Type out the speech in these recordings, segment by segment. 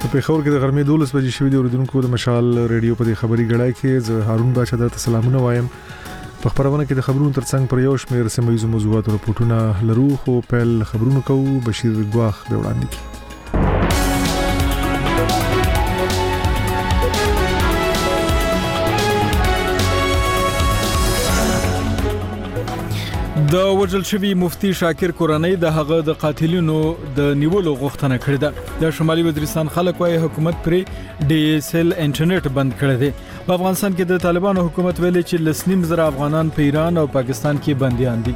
په پیښور کې د غرمې 12 بجې شوې د اوریدونکو د مشال ریډیو په خبري غړای کې زه هارون بادشاہ درته سلامونه وایم. په خبرونه کې د خبرونو ترڅنګ پر یو شمېر سیمایي موضوعات او راپورټونه لرو خو په خبرونو کوو بشیر ګواخ به وړاندې کی. د وژل شوی مفتی شاکر کورنۍ د هغه د قاتلینو د نیولو غوښتنه کړې ده. د شمالي وزیرستان خلک وايي حکومت پر DSL انټرنیټ بند کړی دی. په افغانستان کې د طالبانو حکومت ویلي چې لسنیم زره افغانان په ایران او پاکستان کې بنديان دي.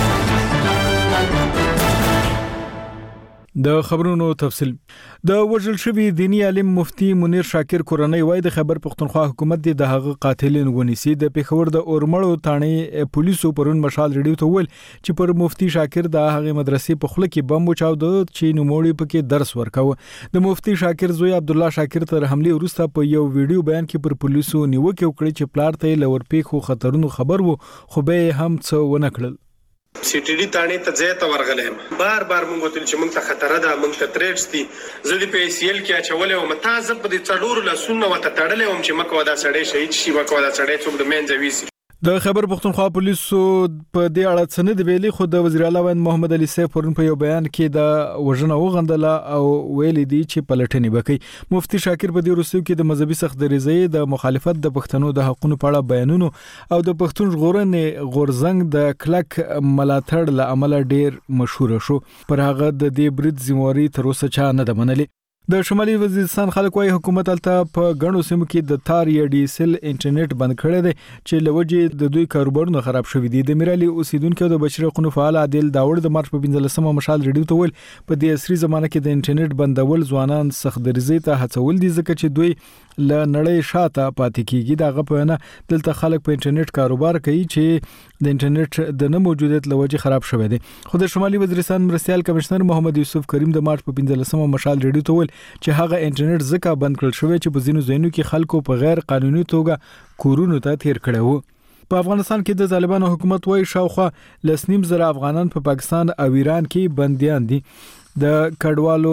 د خبرونو تفصیل د وژل شوی دینی عالم مفتی منیر شاکر کورنۍ وای د خبر پښتونخوا حکومت د هغه قاتلین ونیسي. د پیښور د اورمړو تانې پولیسو پرون مشال ریډیو ته ویل چې پر مفتی شاکر د هغه مدرسې په خله کې بم وچاو د چې نوموړي پکې درس ورکاوه. د مفتی شاکر زوی عبد الله شاکر تر حمله وروسته په یو ویډیو بیان کې پر پولیسو نیوکه وکړه چې پلار ته لور پیښو خطرونو خبر وو خو به هم څه ونه کړل. سیټی تانې ته ځای ته ورغلم بار مونږ وتل چې مونږ ته خطر ده مونږ ته تریټس دي زه د PCL کې اچولې او متازه په دې څلور لاسونه وته تړلې هم چې مکو دا سړی شهید شي مکو دا سړی څوک د مینځ ویسي. د خبر پښتونخوا پولیسو په دې اړه څه نه دی ویلي خو د وزیر اعلی محمد علي سیف پرون په یو بیان کې د وژنه وغندله او ویلي دی چې پلټنې وکړي. مفتی شاکر په دې وروستیو کې د مذهبي سختدریزۍ د مخالفت د پښتنو د حقوقو په اړه بیانونو او د پښتون ژغورنې غورزنګ د کلک ملاتړ له امله ډیر مشهور شو. پر هغه د دې برید ذمہواری تر اوسه چا نه ده منلې. د شمالي وزیرستان خلک وايي حکومت الته په غنو سیمو کې د تار یا DSL انټرنیټ بند کړی دی چې لوجه د دوی کاروبارونه خراب شوې دي. د میرالي اوسیدونکو د بشري حقوقو فعال عادل داوړ د مارچ په 15مه مشال ریډیو ته ویل په دې عصري زمانه کې د انټرنیټ بندول ځوانان سختدریزۍ ته هڅول دي ځکه چې دوی ل نړۍ شاته پاتې کیږي. دا غپنه دلته خلک په انټرنیټ کاروبار کوي چې د انټرنیټ د نه موجودیت لوجه خراب شوی دی. خو د شمالي وزیرستان مرستيال کمشنر محمد یوسف کریم د مارچ په 15مه مشال ریډیو ته ویل چې هغه انټرنیټ ځکه بند کړل شوی چې په ځینو ځایونو کې خلکو په غیر قانوني توګه کورونو ته تیر کړي وو. په افغانستان کې د طالبانو حکومت وايي شاوخوا لسنیم زره افغانان په پاکستان او ایران کې بنديان دي. د کډوالو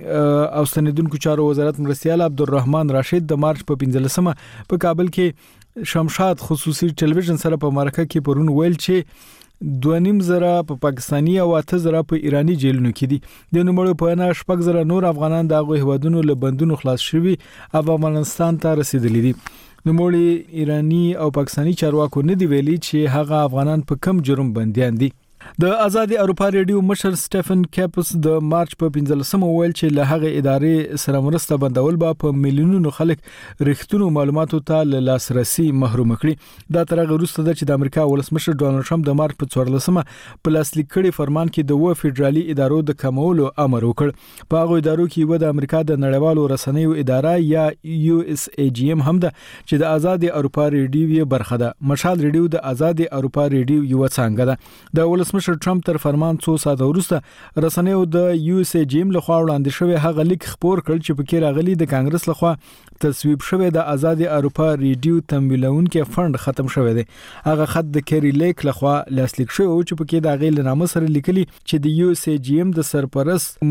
او ستنیدونکو چارو وزارت مرستيال عبدالرحمن راشد د مارچ په 15مه په کابل کې شمشاد خصوصي ټلویزیون سره په مرکه کې پرون ویل چې 2.5 زره په پاکستانی او 8 زره په ایرانی جیلونو کې دي. د نوموړو په اړه 4 زره نور افغانان د هغه هوادونو له بندونو خلاص شوي او افغانستان ته رسیدلي دي. نوموړي ایرانی او پاکستانی چارواکو نه دی ویلي چې هغه افغانان په کم جرم بنديان دي. د آزادي اروپا ریډیو مشر سټيفن کیپس د مارچ په 15مه ویل چې له هغه ادارې سره مرسته بندول به په میلیونونو خلک رښتونو معلوماتو ته لاسرسي محروم کړي. دا تر هغه وروسته چې د امریکا ولسمشر ډونالد ټرمپ د مارچ په 14مه په لاسلیک کړي فرمان کې د فدرالي ادارو د کمولو امر وکړ. په هغه ادارو کې و د امریکا د نړیوالو رسنیو اداره یا USAGM هم ده چې د آزادي اروپا ریډیو برخه ده. مشال ریډیو د آزادي اروپا ریډیو یو څنګه ده. د ولسمشر ټرمپ تر فرمان څو ساعته وروسته رسنیو د USAGM لخوا وړاندې شوی هغه لیک خبر کړ چې پکې راغلي د کانګرس لخوا تصویب شوی د آزادي اروپا ریډیو تمویلونکو فند ختم شوی دی. هغه خط د کری لیک لخوا لاسلیک شوی او چې پکې د غیل نامه سره لیکلي چې د USAGM د سرپرست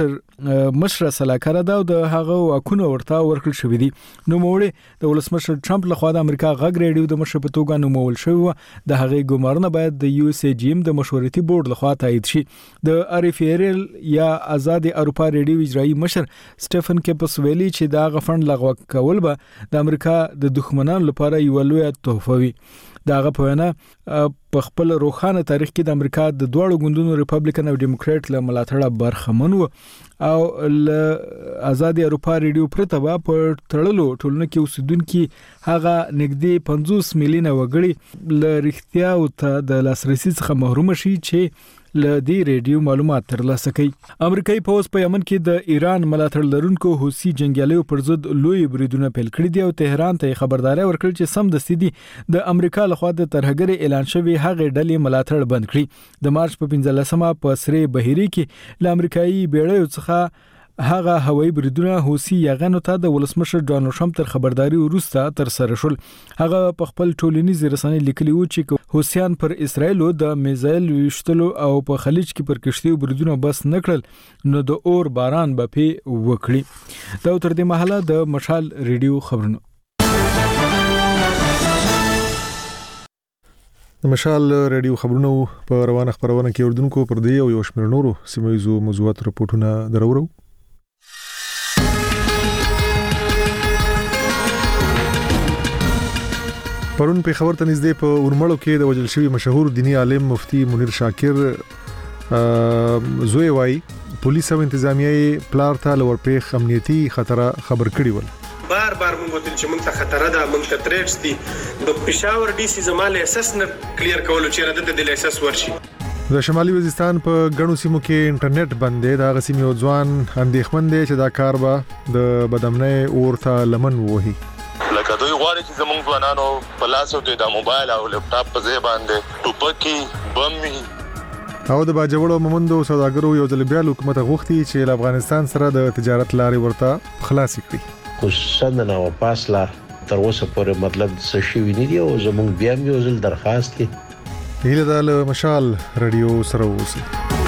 مشر صلاحکار ده او د هغه واکونه ورته ورکړل شوی دي. نو موړي د ولسمشر ټرمپ لخوا د امریکا غږ ریډیو د مشر په توګه نومول شوی د هغه ګمارنه باید د USAGM د مشورتي بورډ لخوا تایید شي. د RFRL یا آزادي اروپا ریډیو اجرایی مشر سټيفن کیپس ویلي چې دا غفند لغوه کول به د امریکا د دښمنانو لپاره یو لوی تحفه وي. دا غپنه په خپل روخانه تاریخ کې د امریکا د دوړو ګوندونو ریپبلیکن او ډیموکرات له ملاتړه برخمن وو او آزادي اروپا ریډیو پرته په تړلو ټولنه کې اوسیدونکو هغه نږدې 50 میلیونه وګړي ل رښتیا او ته د لاسرسي څخه محروم شي چې ل دې ریډیو معلومات ترلاسه کوي. امریکایي پوز په یمن کې د ایران ملاتړ لرونکو حوثي جنگیالیو پر ضد لوی بریدونه پیل کړي دي او تهران ته خبرداري ورکړل چې سم د سيدي د امریکا لخوا د ترهګري اعلان شوی هغه ډلې ملاتړ بند کړي. د مارچ په 15مه په سری بهيري کې ل امریکایي بیړیو څخه هغه هوایي بریدونه حوثي یاغانو ته د ولسمشر ډونالد ټرمپ تر خبرداري وروسته تر سره شول. هغه په خپل ټولنیز رسنۍ لیکلی و چې حوثیان پر اسرایل د میزایل وشتلو او په خلیج کې پر کشتیو بریدونه بس نکړل نو د اور باران به پی وکړي. دا تر دې مهاله د مشال ریډیو خبرونه. د مشال ریډیو خبرونو په روانه خبرونه کې اردوونکو پر دې او یو شمېر نورو سیمایي موضوعات راپورټونه درورو. پرون په خبر ته نږدې په اورمړو کې د وجل شوی مشهور دینی عالم مفتی منیر شاکر زوی وای پولیس او انتظامیه پلار ته لور پیښ امنیتي خطر خبر کړی ول. بار مونږ وتل چې مونږ ته خطر ده، مونږ ته تریټس دي. د پېښور ډي سي زماله اساس نه کلیر کولو چې د لایسنس ورشي. د شمالي وزیرستان په غنو سیمو کې انټرنیټ بند دی. دا غسیمي او ځوان اندېښمن دي چې دا کار به د بدامنۍ اورته لمن وهي. لکه دوی غواړي چې زموږ ځوانانو په لاس کې د موبایل او لپټاپ په ځای باندې ټوپکي بمي او د باجوړو مومندو سوداګرو یو ځل بیا حکومت غوښتي چې افغانستان سره د تجارت لارې ورته خلاص کړي. خصوصا نه واپاسلا تر اوسه پورې مطلب څه شي نه دی او زموږ بیا یو ځل درخواست دی هیله د مشال رادیو سره اوسئ.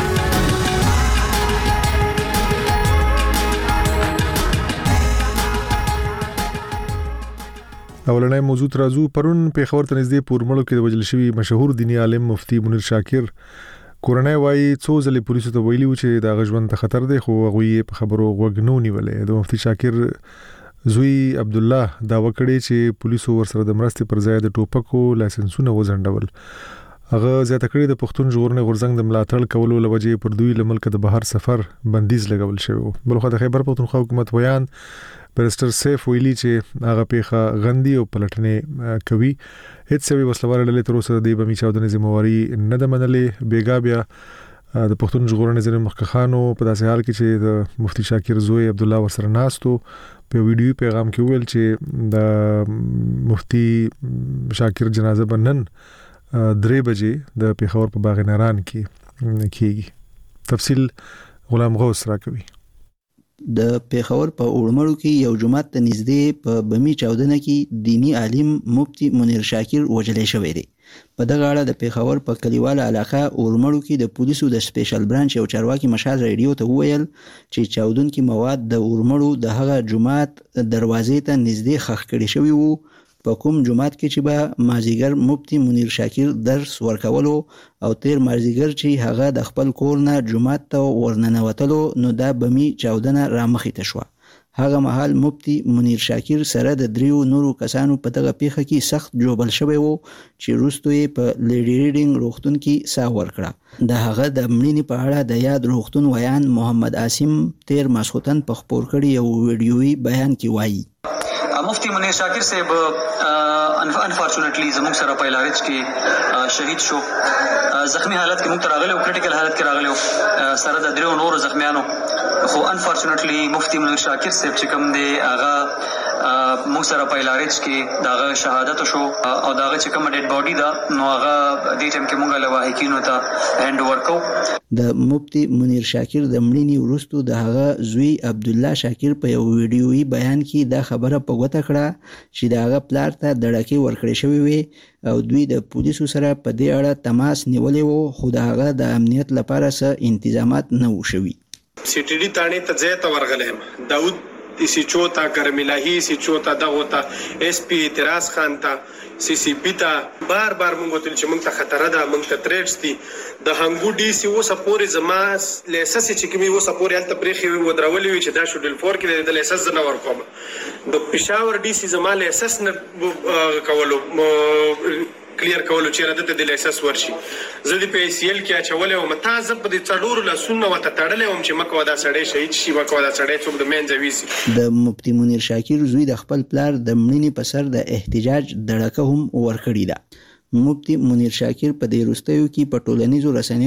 اولنۍ موضوع ترازو پرون په خبر ته نږدې پورمړو کې د وجل شوی مشهور دینی عالم مفتی منیر شاکر کورنۍ وایي څو ځلې پولیسو ته ویلي و چې دا غژوند ته خطر دی خو هغه په خبرو غوږ نه نیولې. د مفتی شاکر زوی عبد الله دا وکړي چې پولیسو ورسره د مرستې پر ځای د ټوپکو لایسنسونه وزندول. هغه زیاته کړي د پښتون ژغورنې غورځنګ د ملاتړ کولو لوجې پر دوی لملک د بهر سفر بندیز لګول شوی. بلخو د خیبر پښتونخوا حکومت ویان پرستر سیف ویلي چې هغه پیخه غندي او پلټنې کوي. هیڅ څه وسلوال ډلې تر اوسه د بمی چاودنې ذمہواری نه ده منلې. بیګا بیا د پښتون ژغورنې ځینې مخکخانو په داسې حال کې چې د مفتی شاکر زوی عبد الله ورسره ناستو په ویډیو پیغام کې ویل چې د مفتی شاکر جنازه بنن 3 بجې د پیښور په باغ ناران کې کیږي. تفصیل غلام غوث راکوي. د پیښور په اورمړو کې یو جمعه ته نږدې په بمی چاودنه کې دینی عالم مفتی منیر شاکر وجلې شوی دی. په دغه اړه د پیښور په کلیواله علاقه اورمړو کې د پولیسو د سپیشل برانچ یو چارواکي مشال ریډیو ته وویل چې چاودونکي مواد د اورمړو د هغه جمعه دروازې ته نږدې خښ کړي شوی وو. په کوم جمعات کې چې به مازیګر مفتی منیر شاکر درس ورکولو او تیر مازیګر چې هغه د خپل کور نه جمعات ته ورننوتلو نو دا بمی چاودنه رامخې ته شوه. هغه مهال مفتی منیر شاکر سره د 3 نورو کسانو په دغه پیښه کې سخت جوبل شوی وو چې وروسته یې په لیډي ریډینګ روغتون کې ساه ورکړه. د هغه د مړینې په اړه د یاد روغتون ویان محمد عاصم تیر ماسختن په خبر کړي یو ویډیويي بیان کې وایي مفتی منیر شاکر صاحب انفارچونټلی زموږ سره په علاج کې شهید شو. زخمی حالت کې موږ راغلو، کریټیکل حالت کې راغلو سره د 3 نورو زخمیانو. خو انفارچونټلی مفتی منیر شاکر صاحب چې کوم دی هغه موږ سره په علاج کې داغه شهادت شو او داغه چې کوم ډیډ باډي دا نو هغه د دې ټیم کې موږ له واهکینو ته هند ورکو. د مفتی منیر شاکر د مړینې وروسته د هغه زوی عبد الله شاکر په یو ویډیويي بیان کې دا خبره په غوته کړه چې د هغه پلار ته دړکې ورکړې شوې وي او دوی د پولیسو سره په دې اړه تماس نیولې وو خو د هغه د امنیت لپاره څه انتظامات نه و شوي. سي ټي ډي تانه ته ځای ته ورغلم. داود سی چوتا ګرملهي سی چوتا دغه اس پی اعتراض خان ته سی سی پی ته بار مونږ وتل چې مونږ ته خطر ده، مونږ ته تریټس دي. د هنګو ډي سی و سپوري زما لیسنس چې کومي و سپوري الته پرېخي و درولې وي چې دا شډل 4 کې د لیسنس نه ورکوم. د پېښور ډي سی زما لیسنس نه کولو کلیر کولو چې د لایسنس ورشي. زه د پی سی ال کې اچولې او متازه په دې څلور لاسونه وته تړلې هم چې مکو دا سړی شهید شي مکو دا سړی څوک د مینځ ویسي. د مفتی منیر شاکر زوی د خپل پلار د مړینې په سر د احتجاج دړکه هم ورکړې ده. مفتی منیر شاکر په دې وروستیو کې په ټولنیزو رسنیو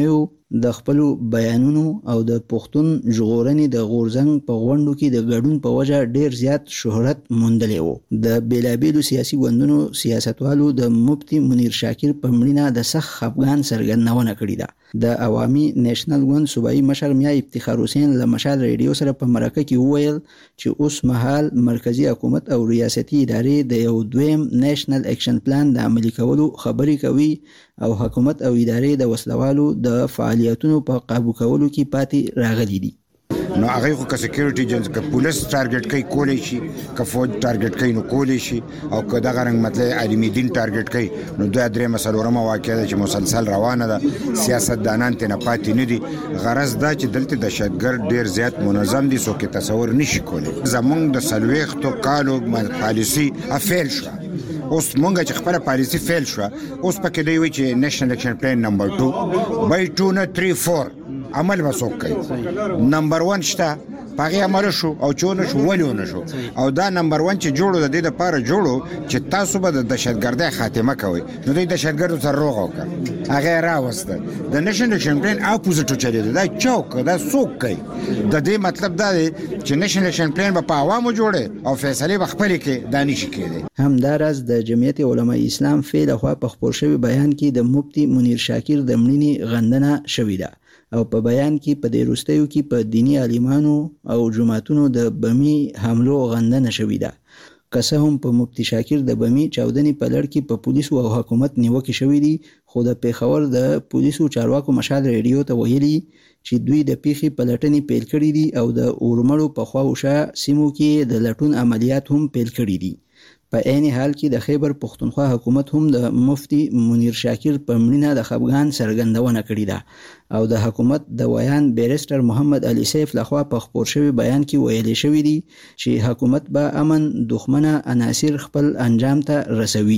د خپل بیانونو او د پښتون ژغورنې د غورځنګ په غونډو کې د ګډون په وجه ډیر زیات شهرت موندلی وو. د بیلابیلو سیاسي ګوندونو سیاستوالو د مفتي منیر شاکر په مړینه د سخت خفګان څرګندونه کړې ده. د عوامي نېشنل ګوند صوبایي مشر میا افتخار حسین له مشال ریډیو سره په مرکه کې وویل چې اوس مهال مرکزی حکومت او ریاستي ادارې د یو دویم نېشنل اکشن پلان د عملي کولو خبرې کوي او حکومت او ادارې د وسلوالو د فعالیتونو په قابو کولو کې پاتې راغلي دي. نو هغه خو که سکیورټي ایجنټس که پولیس ټارګټ کوي کولی شي، که فوج ټارګټ کوي نو کولی شي، او که دغه رنګ مطلب عالم دین ټارګټ کوي نو دوه درې مسلورمه واقعه ده چې مسلسل روانه ده. سیاستدانان ته نه پاتې نه دي. غرض دا چې دلته دهشتګرد ډیر زیات منظم دي، څوک تصور نشي کولی. زمونږ د سلويختو کالو پالیسي افیل شو. اوس مونږ چې خپل پالیسي فیل شو، اوس پکې دی وی چې نېشنل اکشن پلان نمبر 2 بای 2 نه 3 4 عمل وسوک کوي. نمبر 1 شته پاغه عمل شو او چونه شو ولونه شو، او دا نمبر 1 چې جوړو د دې لپاره جوړو چې تاسو به د دهشتګردۍ خاتمه کوي. نو د دهشتګردو سره روغ وکړه هغه راوسته. د نېشنل اکشن پلان اپوزیټ چلی دا چوک دا سوک کوي. د دې مطلب دا دی چې نېشنل اکشن پلان په عوامو جوړه او فیصله بخپل کې دانش کړي. همدارس د جمعیت علماء اسلام فعل خو په خبر شوی بیان کې د مفتي منیر شاکر د مړینې غندنه شوې ده، او په بیان کې په دې وروستیو کې په دینی عالمانو او جماعتونو د بمی حملو غندنه شوې ده. که څه هم په مفتي شاکر د بمی چاودنې په لړ کې په پولیسو او حکومت نیوکې شوې دي، خو د پیښور د پولیسو چارواکو مشال ریډیو ته ویلي چې دوی د پیښې پلټنې پیل کړې دي او د اورمړو په خواوشا سیمو کې د لټون عملیات هم پیل کړي دي. په عین حال کې د خیبر پښتونخوا حکومت هم د مفتي منیر شاکر په مړینه د خفګان څرګندونه کړې ده، او د حکومت د ویان بیرسټر محمد علي سیف لخوا په خبر شوی بیان کې ویلي شوی دی چې حکومت به امن دښمنه عناصر خپل انجام ته رسوي.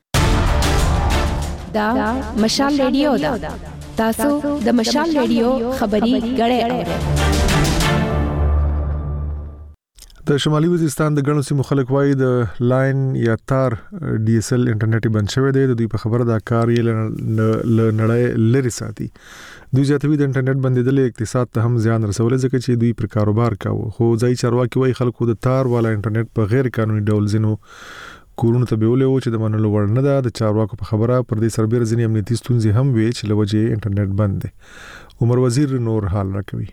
دا مشال ریډیو ده. تاسو د مشال ریډیو خبري غړې اورئ. د شمالي وزیرستان د غنو سیمو خلک وایي د لاین یا تار ډي اس ال انټرنیټ بند شوی دی. د دوی په خبره دا کار یې ل نړۍ لري ساتي. دوی ځاتوي د انټرنیټ بندیدل اقتصاد ته هم زیان رسول ځکه چې دوی پر کاروبار کاوه. خو ځای چارواکي وایي خلکو د تار والا انټرنیټ په غیر قانوني ډول زینو کورونو ته بیولې و چې د منلو وړ نه ده. د چارواکو په خبره پر دې سربېره ځینې امنیتي ستونزې هم وي چې له وجې انټرنیټ بند دی. عمر وزیر نور حال راکوي.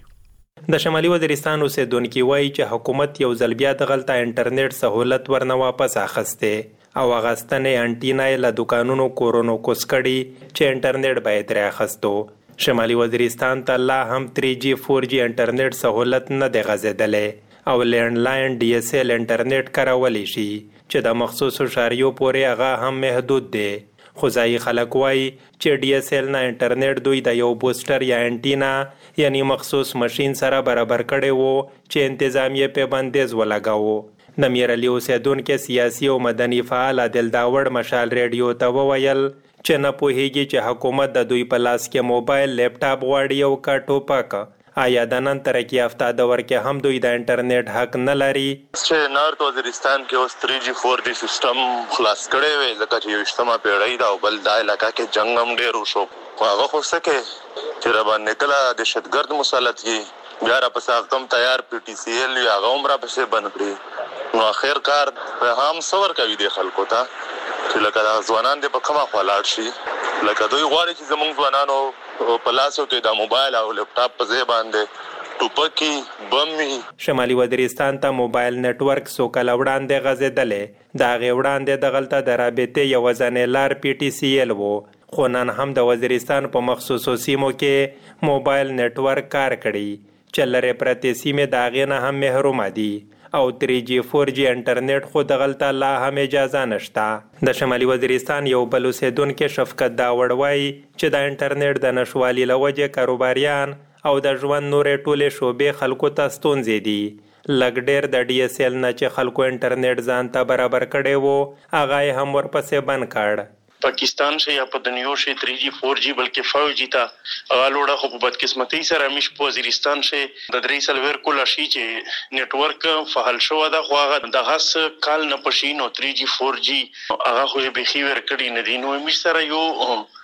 د شمالي وزیرستان اوسیدونکو وایي چې حکومت یو ځل بیا دغلته انټرنیټ سہولت ورنه واپس اخسته او اغستنې انټینا له دکانونو کورونو کوس کړي چې انټرنیټ باید راخستو. شمالي وزیرستان ته لا هم 3G 4G انټرنیټ سہولت نه دی غځېدلې او لینډلاین ډي اس ال انټرنیټ کارولی شي چې د مخصوصو شاریو پورې هغه هم محدود دی. خو ځایي خلک وایي چې ډي اس ال نه انټرنیټ دوی د یو بوستر یا انټینا یعنی مخصوص ماشين سره برابر کړي وو چې انتظامیه په بندیز ولګاوه. د میرعلی اوسیدونکو سیاسي او مدني فعال عادل داوړ مشال ریډیو ته وویل چې نه پوهیږي چې حکومت د دوی په لاس کې موبایل لیپټاپ واړی او کا ټوپک آیا د نن ترقی یافته دور کې هم دوی د انټرنیټ حق نه لري. چې نارت وزیرستان کې اوس 3G 4G سیستم خلاص کړي وي ځکه چې یو اجتماع پیړۍ دا او بل د علاقې کې جنگ هم ډېر وشو. هغه خو څه کې چې را باندې کله دهشتګرد مسلط کی بیا را پسې کم تیار PTCL یا غومره پسې بند کړی نو اخر کار په هم صبر کوي د خلکو ته چې لکه ځوانان دې په کومه خلاړ شي لکه دوی غواړي چې زموږ ځوانانو په لاسو کې د موبایل او لیپټاپ په ځای باندې ټوپکی بمي. شمالي وزیرستان ته موبایل نتورک سو کله وړاندې غځېدلې دا غي وړاندې د غلطه د رابطې یو ځنې لار PTCL وو خو نن هم د وزیرستان په مخصوصو سیمو کې موبایل نتورک کار کړي چې لرې پرتې سیمې د هغې نه هم محرومه دي او 3G 4G انټرنیټ خو د غلطه لا هم اجازه نشته. د شمالي وزیرستان یو بل اوسیدونکو شفقت داوړ وایي چې د انټرنیټ د نشوالي له وجې کاروباریان او د ژوند نورې ټولې شعبې خلکو ته ستونزې دي. لږ ډېر د DSL نه چې خلکو انټرنیټ ځان ته برابر کړی وو هغه یې هم ورپسې بند کړ. پاکستان سے یا په دنیا سے 3G 4G بلکې 5G تا غالوړه خو په بدقسمتۍ سره مش په وزیرستان سے د درې سلویر کولا شي چې نتورک فعال شو دا خو هغه د غاس کال نه پښینو 3G 4G هغه خو به خي ور کړی نه دي نو مش سره یو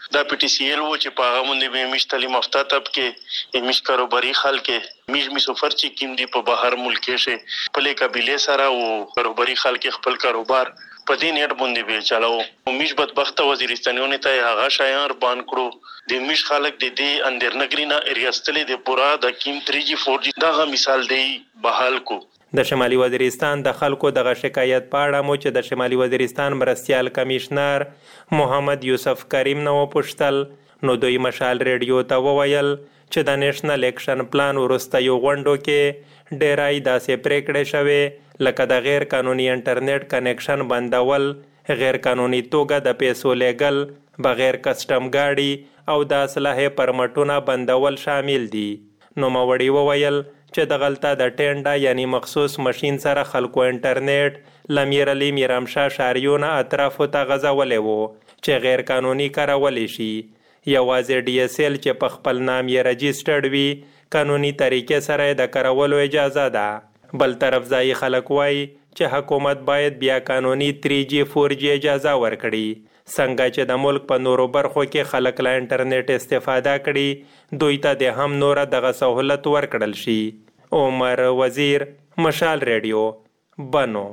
دا پی ټی سی ایل و چې په هغه باندې به مش تعلیم یافته طبقه مش کاروباري خلک مش سفر چې کیم دی په بهر ملک کې خپل قبيله سره او کاروباري خلک خپل کاروبار په دې نیټ باندې به چلاو مش بدبخت وزیرستانونه ته هغه شایان بان کړو د مش خلک د دې اندر نګرینا ریاستلې د پورا د کیم 3G 4G دا مثال دی بحال کو د شمالي وزیرستان د خلکو دغه شکایت په اړه مو چې د شمالي وزیرستان مرستيال کمشنر محمد یوسف کریم نو پوښتل نو دوی مشال ریډیو ته وویل چې د نېشنل اکشن پلان ورسته یو غونډو کې ډیرای داسې پریکړې شوې لکه د غیر قانوني انټرنیټ کنیکشن بندول غیر قانوني توګه د پیسو لیګل بغیر کسٹم گاډي او د اسلحه پرمټونه بندول شامل دي نو موړي وویل چې د غلطه د ټینډا یعنی مخصوص ماشين سره خلکو انټرنیټ لمیرلی میرامشاه شاریونه اطرافو ته غځولې وو چې غیر قانوني کارول شي یوازې ډي اس ال چې په خپل نام یې رجسټرډ وي قانوني طریقې سره د کارولو اجازه ده بل طرف ځای خلک وای چې حکومت باید بیا قانوني 3G 4G اجازه ورکړي څنګه چې د ملک په نورو برخو کې خلک له انټرنیټ استفاده کړي دوی ته د هم نور دغه سہولت ورکړل شي عمر وزیر مشال ریډیو بنو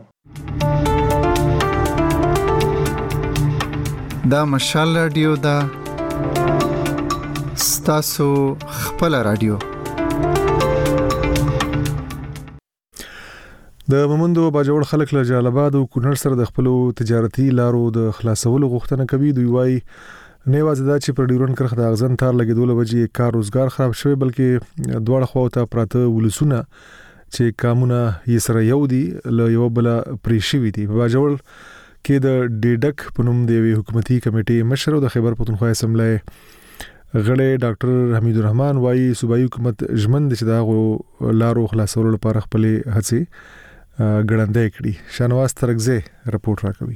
دا مشال ریډیو دا ستاسو خپل ریډیو د مومندو باجوړ خلک له جلال آباد او کونړ سره د خپل تجارتي لارو د خلاصولو غوښتنه کوي دوی وايي نه واځي دا چې پر ډیورن کرخ د اغزن تار لګیدول وجې کار روزګار خراب شوی بلکې دواړه خواته پراته ولسونه چې کامونه یې سره یو دي له یو بل پریشي دي باجوړ کې د ډیډک پنوم دی حکومتي کمیټې مشر د خیبر پختونخوا اسمبلی غړی ډاکټر حمید الرحمن وايي صوبایي حکومت ژمن دي چې دا لارو خلاصولو لپاره خپل هڅې ګړندې کړي شانواز ترغزه رپورت راکوي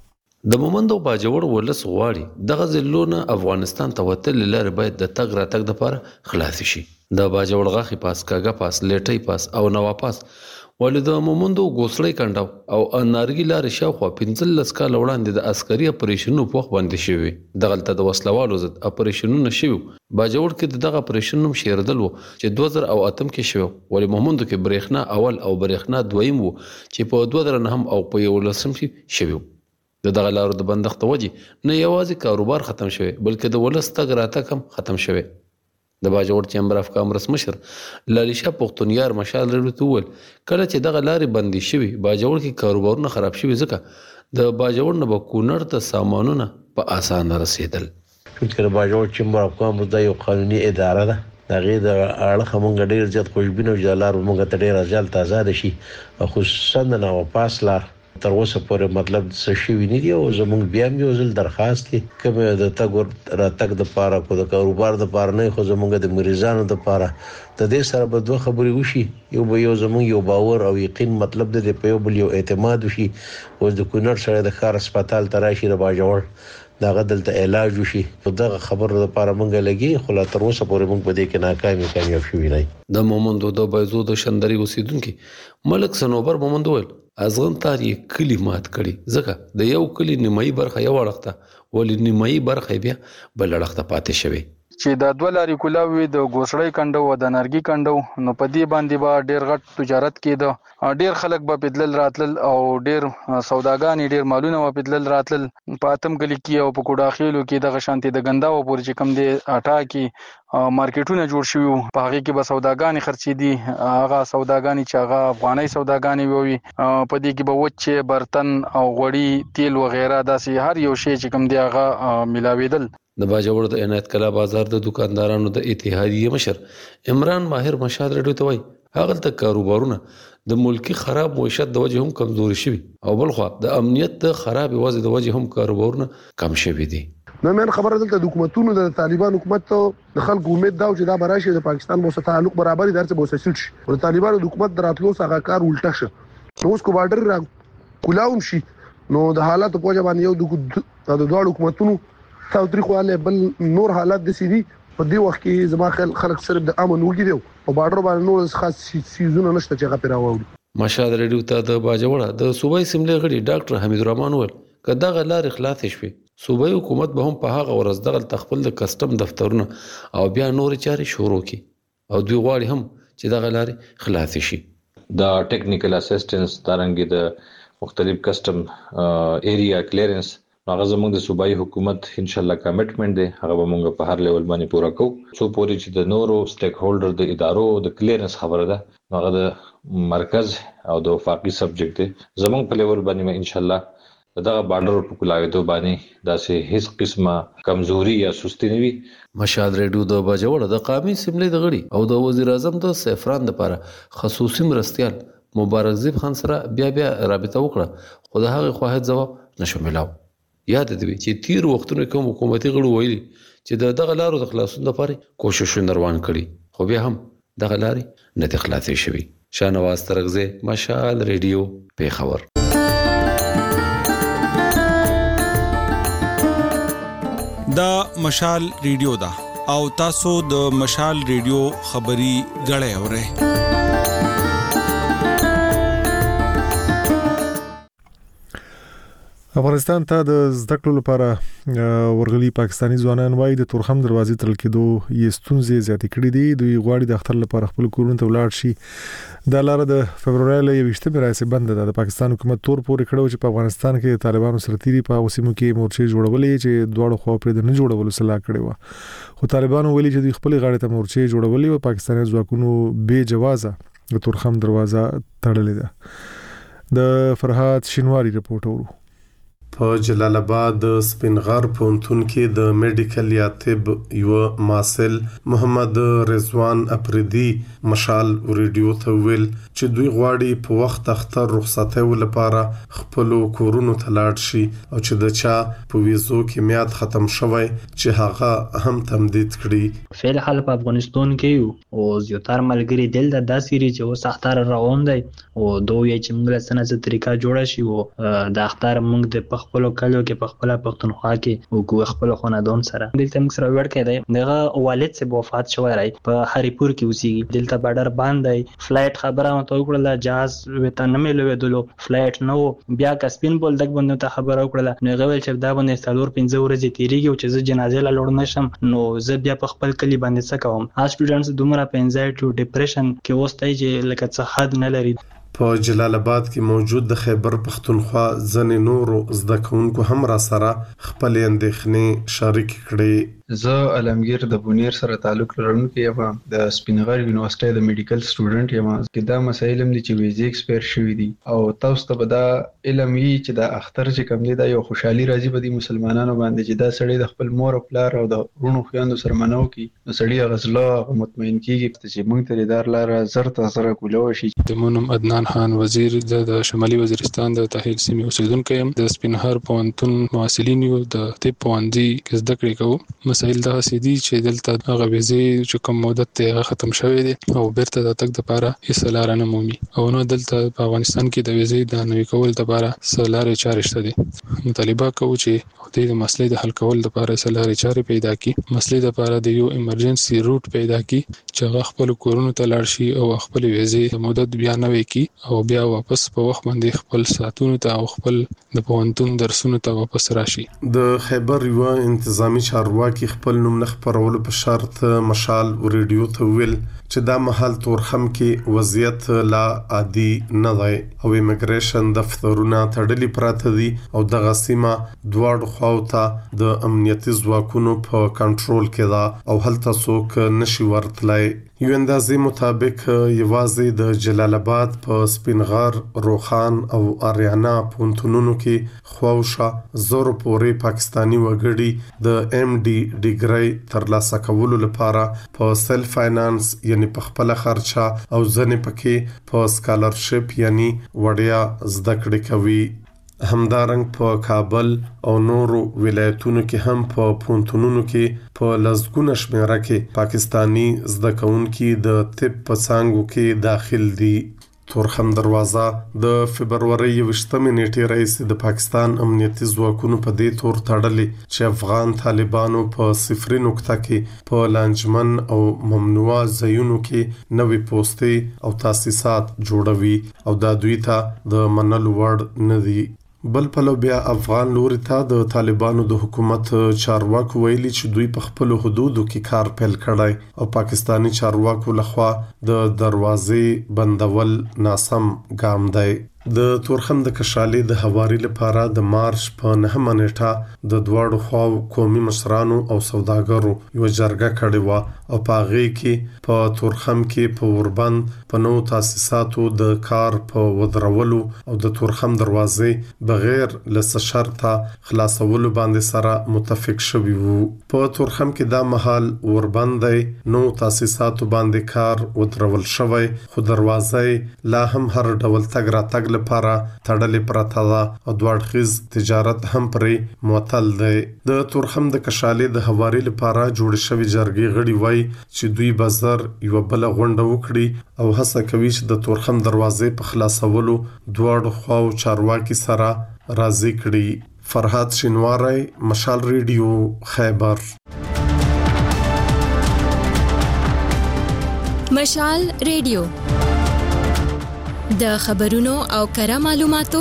د مومندو باجوړ ولس غواړي دغه ځلونه افغانستان ته وتل لاره باید د تګ را تګ د لپاره خلاص شي د باجوړ غاخي پاس کاګه پاس لیټي پاس او نوا پاس ولید مومندو ګوسړی کنداو او انارګی لار شاوخوا 15 کال وړاندې د عسکري اپریشنونو په وخت باندې شوی دغلته د وسلوالو ضد اپریشنونه شوی باجوړ کې دغه اپریشنوم شیردل وو چې 2008 کې شوی ولې مومندو کې برېښنا اول او برېښنا دویم وو چې په 2009 او په 11 کې شوی دغه لارو د بندښت وجې نه یوازې کاروبار ختم شوی بلکې د ولس تګ راتګ هم ختم شوی د باجوړ چیمبر اف کامرس مشر لالیشا پختونیار مشال ریډیو ول کله چې دغه لارې بندي شوی باجوړ کې کاروبارونه خراب شوی ځکه د باجوړ نه کونړ ته سامانونه په اسانه رسیدل فکر باجوړ چیمبر اف کامرس د یو قانوني اداره ده دغه د اړه موږ ډیر زیات خوشبینه جلار موږ ته ډیر ځل تازه شي خصوصا نه پاسلا تر اوسه پورې مطلب څه شي ویني دی او زموږ بیا یو ځل درخواست کی کوم د تګ را تګ د پاره کو د کاروبار د پاره نه خو زموږ د مریضانو د پاره د دې سره به دوه خبرې وشي یو زموږ یو باور او یقین مطلب د په یو بل یو اعتماد وشي او د کونړ سره د ښار هسپتال تراشي د باجوړ دغه دلته علاج وشي دغه خبر لپاره مونږ لګي خو لا تر اوسه پورې مونږ په دې کې کامیاب شوی نه د مومندو د بایزو د شندري اوسیدونکو ملک سنوبر مومندو ول ازغن تاریخ کلی مات کړي ځکه د یو کلی نیمایي برخه یو وړخته ولې نیمایي برخه بیا بل وړخته پاتې شوی چې د دوه لارې کولاوي د ګوسړی کندو او د نرګي کندو نو په دې باندې به ډیر غټ تجارت کېده ډیر خلک به بدلل راتلل او ډیر سوداګانی ډیر مالونه به بدلل راتلل په اتم کلی کې او په کوډاخیلو کې د غشانتي د غنداو پورې چې کم دی اټا کې مارکیټونه جوړ شوي په هغه کې به سوداګانی خرڅې دي هغه سوداګانی چې هغه افغاني سوداګانی وي په دې کې به وچه برتن او غوړي تیل وغیرہ داسې هر یو شی چې کم دی هغه ملاویدل د باجوړ د عنایت کلا بازار د دکاندارانو د اتحادیه مشر عمران ماهر مشاد ریډیو ته وایي هغه د کاروبارونه د ملکی خراب معیشت د وجه هم کمزوري شوی او بلخو د امنیت د خراب وضع د وجه هم کاروبارونه کم شوی دي نو مې خبره دلته د حکومتونو د طالبان حکومت د خلکو امید دا چې دا براشي د پاکستان مو سره تعلق برابرۍ درته بوسه شي او طالبانو د حکومت دراتلو څخه کار الټه شه نو اوس کو بارډر را کولاوم شي نو د حالات په وجه باندې یو د دوه حکومتونو تاریخواله بل نور حالات د سيدي په دې وخت کې زما خلک صرف د امن وګړي او بارډر باندې نور خاص سيزونه نشته چې غپې راوړي مشاد ریډیو ته د باجوړ د صوبای سیملې غړي ډاکټر حمید الرحمن ول کدا غلار اخلاص شوي صوبایي حکومت به هم په هغه ورځ دغه خپل د کسټم دفترونه او بیا نور چاري شروع کړي او دوی غواړي هم چې دغه لارې خلاص شي. دا ټیکنیکل اسسټنس دارنګ د مختلف کسټم ایریا کلیرنس هغه زموږ د صوبایي حکومت ان شاء الله کمټمنټ دی، هغه به موږ په هر لیول باندې پوره کوو څو پورې چې د نورو سټیک هولډر د ادارو د کلیرنس خبره ده هغه د مرکز او د وفاقي سبجیکټ دی. زموږ په لیول باندې ان شاء الله دغه بارډر په کولاویدو باندې داسې هیڅ قسمه کمزوري یا سستی نه وي. مشال ریډیو د باجوړ د قومي اسمبلی د غړي او د وزیر اعظم د سیفران لپاره خصوصي مرستيال مبارک زیب خان سره بیا رابطه وکړه، خو د هغه خواهد جواب نشو ملاو. یاد دې چې تیر وختونو کوم حکومتي غړو ویلي چې دغه لارو د خلاصون لپاره کوششونه روان کړي، خو بیا هم دغه لارې نه خلاصې شوي. شاهنواز ترغزه، مشال ریډیو، پیښور. دا مشال ریډیو دا او تاسو د مشال ریډیو خبري غړې اورئ. افغانستان ته د زده کړو لپاره ورغلي پاکستانی ځوانان وايي د تورخم دروازې تړل کېدو یې ستونزې زیاتې کړې دي. دوی غواړي د اختر لپاره خپل کورونو ته ولاړ شي. دا لار د فبرवरी ل 21 راځي بند ده. د پاکستان حکومت تور پورې کړو چې په افغانستان کې طالبانو سره تیری په وسیمو کې مورچې جوړولې چې دواړو خوا پرې د نه جوړولو صلاح کړې و، خو طالبانو ویلي چې دوی خپل غاړې ته مورچې جوړولې او پاکستاني ځواکونو بے جوازه د تورخم دروازه تړلې ده. د فرهاد شینواری رپورټ ورو. په جلال آباد د سپینغر پونتون کې د میډیکل یا طب یو ماسل محمد رضوان اپریدي مشال ریډیو ته ویل چې دوی غواړي په وخت اختر رخصتۍ لپاره خپل کورونو ته لاړ شي او چې د چا په ویزو کې میاد ختم شوی چې هغه هم تمدید کړي. فعل حال په افغانستان کې او زیاتره ملګری دل د داسې چې اوس اختر روان دی او دوی چې موږ له سنت طریقه جوړه شي او د اختر موږ د خپل کلو کې په خپل پښتونخوا کې او کو خپل خاندان سره دلته موږ سره ور کېدای دغه والد سه وفات شوی راي په هریپور کې اوسېږي. دلته بارډر باندې فلایټ خبره مته وکړه جاز وته نه ملوي دلو فلایټ نو بیا کسپین بول دغه باندې ته خبره وکړه نو غوښتل چې دا باندې څلور 15 ورځې تیریږي او چې جنازه لا لور نشم نو زه بیا په خپل کلی باندې څه کوم. سټوډنټس دومره په انزایټي او ډیپریشن کې وستای چې لکه څه حد نه لري. په جلال آباد کې موجود د خیبر پختونخوا ځنې نورو زده کوونکو هم را سره خپل اندېښنې شریک کړي. زه علمگیر د بونیر سره تعلق لرونکی یم، د سپینغر یونیورسيټي د میډیکل سټوډنټ یم. کې دا مسایل هم دي چې ویزې ایکسپایر شوی دي او تاسو ته به دا علم وي چې د اختر چې کوم دی دا یو خوشحالي راځي په دې مسلمانانو باندې چې دا سړی د خپل مور او پلار او د ورونو خويندو سره منو کی نو سړی غزله مطمئن کیږي چې موږ ته دار لار زر ته زر کولو شي. د مونم عدنان خان وزیر د شمالي وزیرستان د تحصیل سیمې اوسیدونکو یم. د سپینهر پوهنتون محصلین یو د طب پوهنځي کې زده کړې کوو. مسایل دا سیدي چې دلته هغه ویزې چې کوم مدت ته ختم شوی دی او بیرته د تک د لپاره هیڅ لار نه مومي او نو دلته په افغانستان کې د ویزې د نوي کول لپاره سلارې چارې شته دي. مطالبه کوي چې د مسلې د حل کول لپاره سلارې چارې پیدا کړي، مسلې لپاره د یو ایمرجنسي روټ پیدا کړي چې هغه خپل کورونو ته لاړ شي او خپل ویزې مدت بیا نه وکړي او بیا واپس په وخت باندې خپل ساتونو ته او خپل د پوهنتون درسونو ته واپس راشي. د خیبر یو انتظامی چارواکي خپل نوم نه خبرولو په شرط مشال ریډیو ته ویل چې دا محل تورخم کې وضعیت لا عادي نه دی او ایمګریشن دفترونه تړلي پراته دي او دغه سیمه دواړو خواو ته د امنیتي ځواکونو په کنټرول کې ده او هلته څوک نشي ورتلای. یو اندازې مطابق یوازې د جلال آباد په سپینغر، روخان او اریانا پونتونونو کې خواوشه زورو پورې پاکستانی وګړي د ام ډي ډیګری ترلاسه کولو لپاره په سیلف فاینانس یعنی په خپل خرچه او ځنې پکې په سکالرشپ یعنی وړیا زده کړې کوي. همدارنګ په کابل او نورو ولایتونو کې هم په پونتونونو کې په لزګونه شمیره کې پاکستانی زده کوونکي د طب په څانګو کې داخل دي. تورخم دروازه د فبرवरी 28 نیټې راځي د پاکستان امنیتي ځواکونو په دې تور تړلې چې افغان طالبانو په صفري نقطه کې په لانجمن او ممنوعه ځایونو کې نوې پوسټې او تاسیسات جوړوي او دا دوی ته د منلو وړ نه دي. بل پلو بیا افغان لوري ته د طالبانو د حکومت چارواکو ویلي چې دوی په خپل حدودو کې کار پیل کړی او پاکستانی چارواکو لخوا د دروازې بندول ناسم ګام دی. د تورخم د کشالې د هواري لپاره د مارچ په 9 نیټه د دواړو خواو قومي مشرانو او سوداګرو یو جرګه کړې و او په هغه کې په تورخم کې په وربند په نو تاسیساتو د کار په ودرولو او د تورخم دروازې بغیر لس شرطه خلاصولو باندې سره متفق شوي وو. په تورخم کې دا محل وربند نو تاسیساتو باندې کار ودرول شوی خو دروازې لا هم هر ډول تګ راتګ لپاره تړلې پرته ده او دوړخیز تجارت هم پرې معطل دی. د تورخم د کشالې د هواري لپاره جوړ شوی جرګې غړي وای چې دوی بازار یو بل غونډه وکړي او هڅه کوي چې د تورخم دروازې په خلاصولو دواړو خواو چارواکي سره راضي کړي. فرحات شینواری، مشال ریډیو، خیبر. مشال ریډیو د خبرونو او کره معلوماتو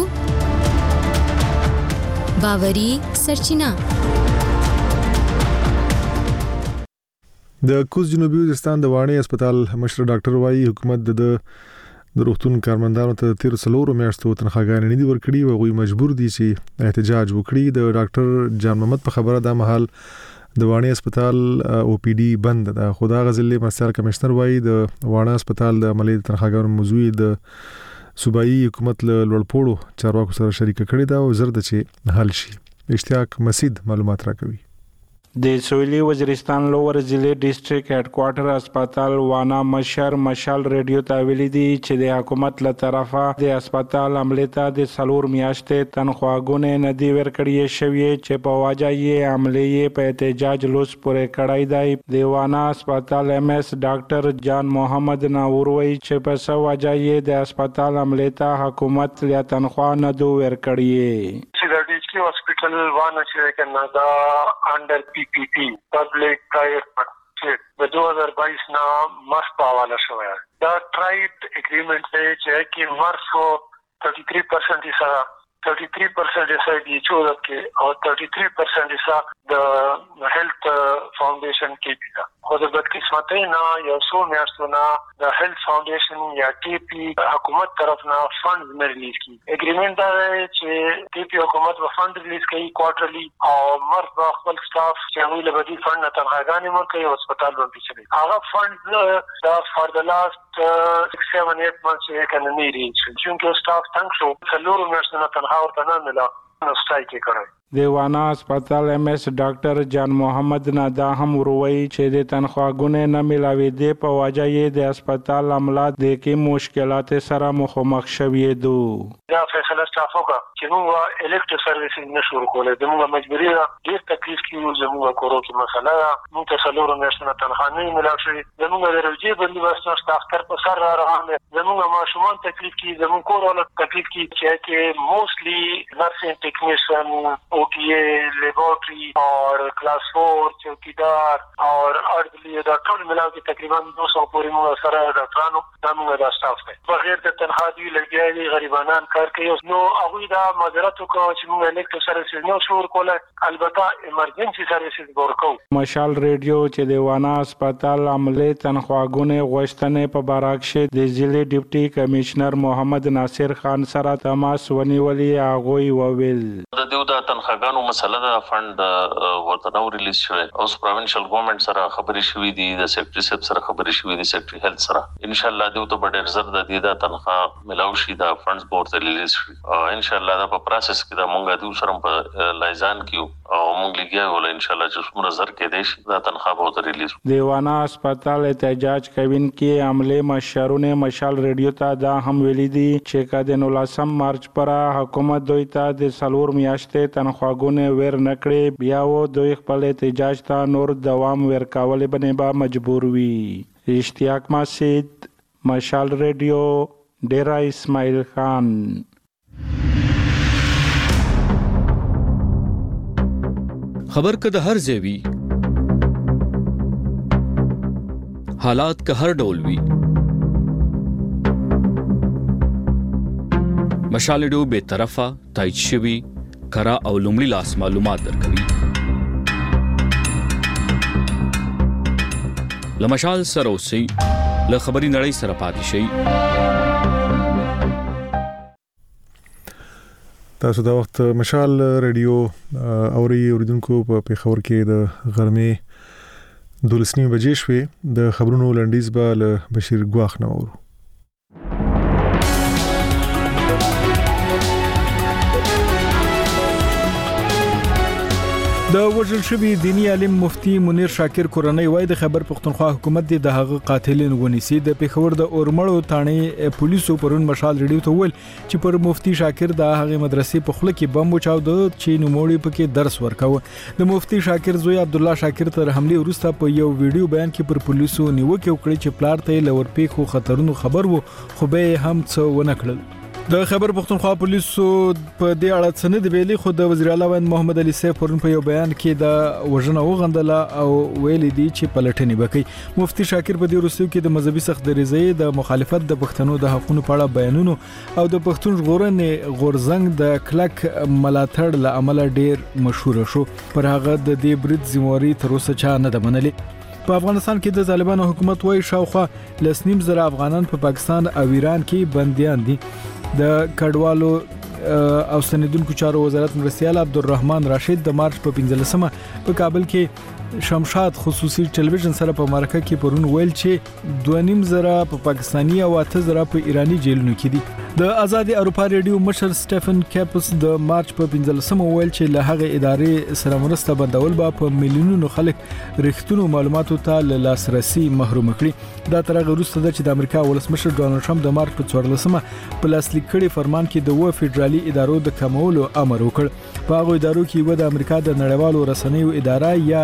باوري سرچینه. د کوز جنوبي وزیرستان د وانی هسپتال مشر ډاکټر وایي حکومت د روغتون کارمندانو ته 13 میاشتو تنخواګانې نه دي ورکړي او غوي مجبور دي چې احتجاج وکړي. د ډاکټر جان محمد په خبره د محل د وانی هسپتال او پی ډی بند ده. خدا غزلې مرستیال کمشنر وایي د وانی هسپتال د عملي تنخواګانو موضوع د صوبایي حکومت له لوړپوړو چارواکو سره شریک کړي دا او زرد چې حل شي. اشتیاق مسید معلومات راکوي. د سویلي وزیرستان لوور ضلع ډیسټریکټ هډ کوارټر هسپتال وانا مشر مشال ریډیو ته ویلي دي چې د حکومت له طرفه د هسپتال عملې ته د 4 میاشتې تنخواګونه نه دی ورکړی شوی چې په واجه یې عملې په احتجاج لوس پورې کړای دی. د وانا هسپتال ایم ایس ډاکټر جان محمد ناور وایي چې په سو واجه یې د هسپتال عملې ته حکومت له تنخوا نه دو ورکړی. Hospital Wana से Canada under PPP public private partnership د 2022 ना मस्त حواله شوی دا ټرایډ اګریمنټ دی چې مرفو 33% حصہ 33% حصہ دی چورت کې او 33% حصہ د هیلث فاونډیشن کې دی. خو د بدقسمتۍ نه یو څو میاشتو نه د هیلث فاونډیشن یا ټي پی حکومت طرف نه فند نه ریلیز کی. اګریمنټ دا چې ټي پی حکومت به فند ریلیز کوي کوارټرلی او مرض خپل سټاف چې موږ له بدی فند نه تنخواګانې ورکوي او هسپتال باندې چلی. هغه فند دا فار د لاست 6-7-8 months یې کنه نه ریلیز چې سټاف څنګه شو څلور میاشتې نه تنخوا ورته نه ملا نو سټایک کړی. د وانا هسپتال ایم ایس ډاکټر جان محمد نادا هم وروي چې د تنخواګونه نه ملاوي دي په واجه یې د هسپتال عملات د کې مشکلات سره مخامخ شوي دي. دا فیصله سټافو کا چې موږ الکټ سرویسز نشو کولای د موږ مجبوری ډیر تکلیف کیږي زموږ کورو کې مسله موږ ته څلور میاشتې تنخوا نه ملاوي زموږ د روجي بندي واسطه ډاکټر په سر روان دي زموږ ماشومان تکلیف کی زموږ کور ول تکلیف کی چې موستلی نرسینګ ټیکنیشن OTA laboratory और class 4 चौकीदार और अर्धली डॉक्टर मिला के तकरीबन 200 पूरी मुसरा डॉक्टरानो दामो دا स्टाफ है बغیر د تنخوا دی لګیالي غریبانان کار کوي. نو هغه دا مدارات کو چې موږ الکټ سرویسز نو شروع کوله البته ایمرجنسي سرویسز ورکو. مشال ریډیو چې د وانا هسپتال عملې تنخواګونه غوښتنې په باراکشه د ضلع ډیپټي کمشنر محمد ناصر خان سره تماس ونیولې هغه وویل د دیو دا تنخواګانو مسله د فند ورته نو ریلیز شوی او پروینشل ګورنمنت سره خبرې شوې دي د سیکریټری صاحب سره خبرې شوې دي سیکریټری هیلث سره ان شاء الله دیو ته ډېر زر د دې د تنخوا ملاو شي د فندز بورډ ریلیز شي ان شاء الله دا په پروسس کې د مونږ دیو سره په لایزان کیو او مونږ لګیا ول ان شاء الله چې څومره زر کې دی شي دا تنخوا به ریلیز. دیوانا هسپتال احتجاج کوین کې عمله مشرونه مشال ریډیو ته دا هم ویلي دي چې کله 19 مارچ پر حکومت دوی ته د سلور میاشتې تنخواګونه ور نکړي بیا و دوی خپل احتجاج ته نور دوام ورکول باندې به مجبور وي. اشتیاق مسید مشال ریډیو ډیرا اسماعیل خان. خبر که د هر ځای وي حالات که هر ډول وي مشال ریډیو به طرفه تایید شوی کرا او لومړی لاس معلومات درکوي. لمشال سره اوسئ، له خبري نړۍ سره پاتې شئ. تاسو دا وخت مشال ریډیو اوریدونکو په پیښور کې د غرمې 12 بجې شوې. د خبرونو لنډیز به له بشیر ګواخ نه اورو. د وژل شوی دینی عالم مفتی منیر شاکر کورنۍ وای د خیبر پختونخوا حکومت د هغه قاتلین ونیسي. د پیښور د اورمړو تانې پولیسو پرون مشال ریډیو ته ویل چې پر مفتی شاکر د هغه مدرسې په خله کې بم وچاو د چې نوموړي پکې درس ورکاوه. د مفتی شاکر زوی عبد الله شاکر تر حمله وروسته په یو ویډیو بیان کې پر پولیسو نیوکه وکړه چې پلار ته لور پیښو خطرونو خبر وو خو به هم څه ونه کړل. د خیبر پختونخوا پولیسو په دې اړه څه نه دی ویلي، خو د وزیر اعلی محمد علي سیف پرون په یو بیان کې د وژنه وغندله او ویل دي چې پلټنې وکړي. مفتی شاکر په دې وروستیو کې د مذهبي سختدریزۍ د مخالفت د پښتنو د حقوقو په اړه بیانونو او د پښتون ژغورنې غورځنګ د کلک ملاتړ له امله ډیر مشهور شو. پر هغه د دې برید ذمہواري تر اوسه چا نه ده منلې. په افغانستان کې د طالبانو حکومت وایي شاوخوا 2.5 افغانان په پاکستان او ایران کې بنديان دي. د کډوالو او سندونکو چارو وزارت مرستیال عبدالرحمن راشد د مارچ په 15مه په کابل کې شمشاد خصوصي ټلویزیون سره په مرکه کې پرون ویل چې 2.5 په پاکستانی او 8 په ایرانی جیلونو کې دي. د آزادي اروپا ریډیو مشر سټيفن کیپس د مارچ په 15مه ویل چې له هغه ادارې سره مرسته بندول به په میلیونونو خلک رښتونو معلوماتو ته لاسرسي محروم کړي. دا تر هغه وروسته چې د امریکا ولسمشر ډونالد ټرمپ د مارچ په 14مه په لاسلیک کړي فرمان کې د فدرالي ادارو د کمولو امر وکړ. په هغه ادارو کې و د امریکا د نړیوالو رسنیو اداره یا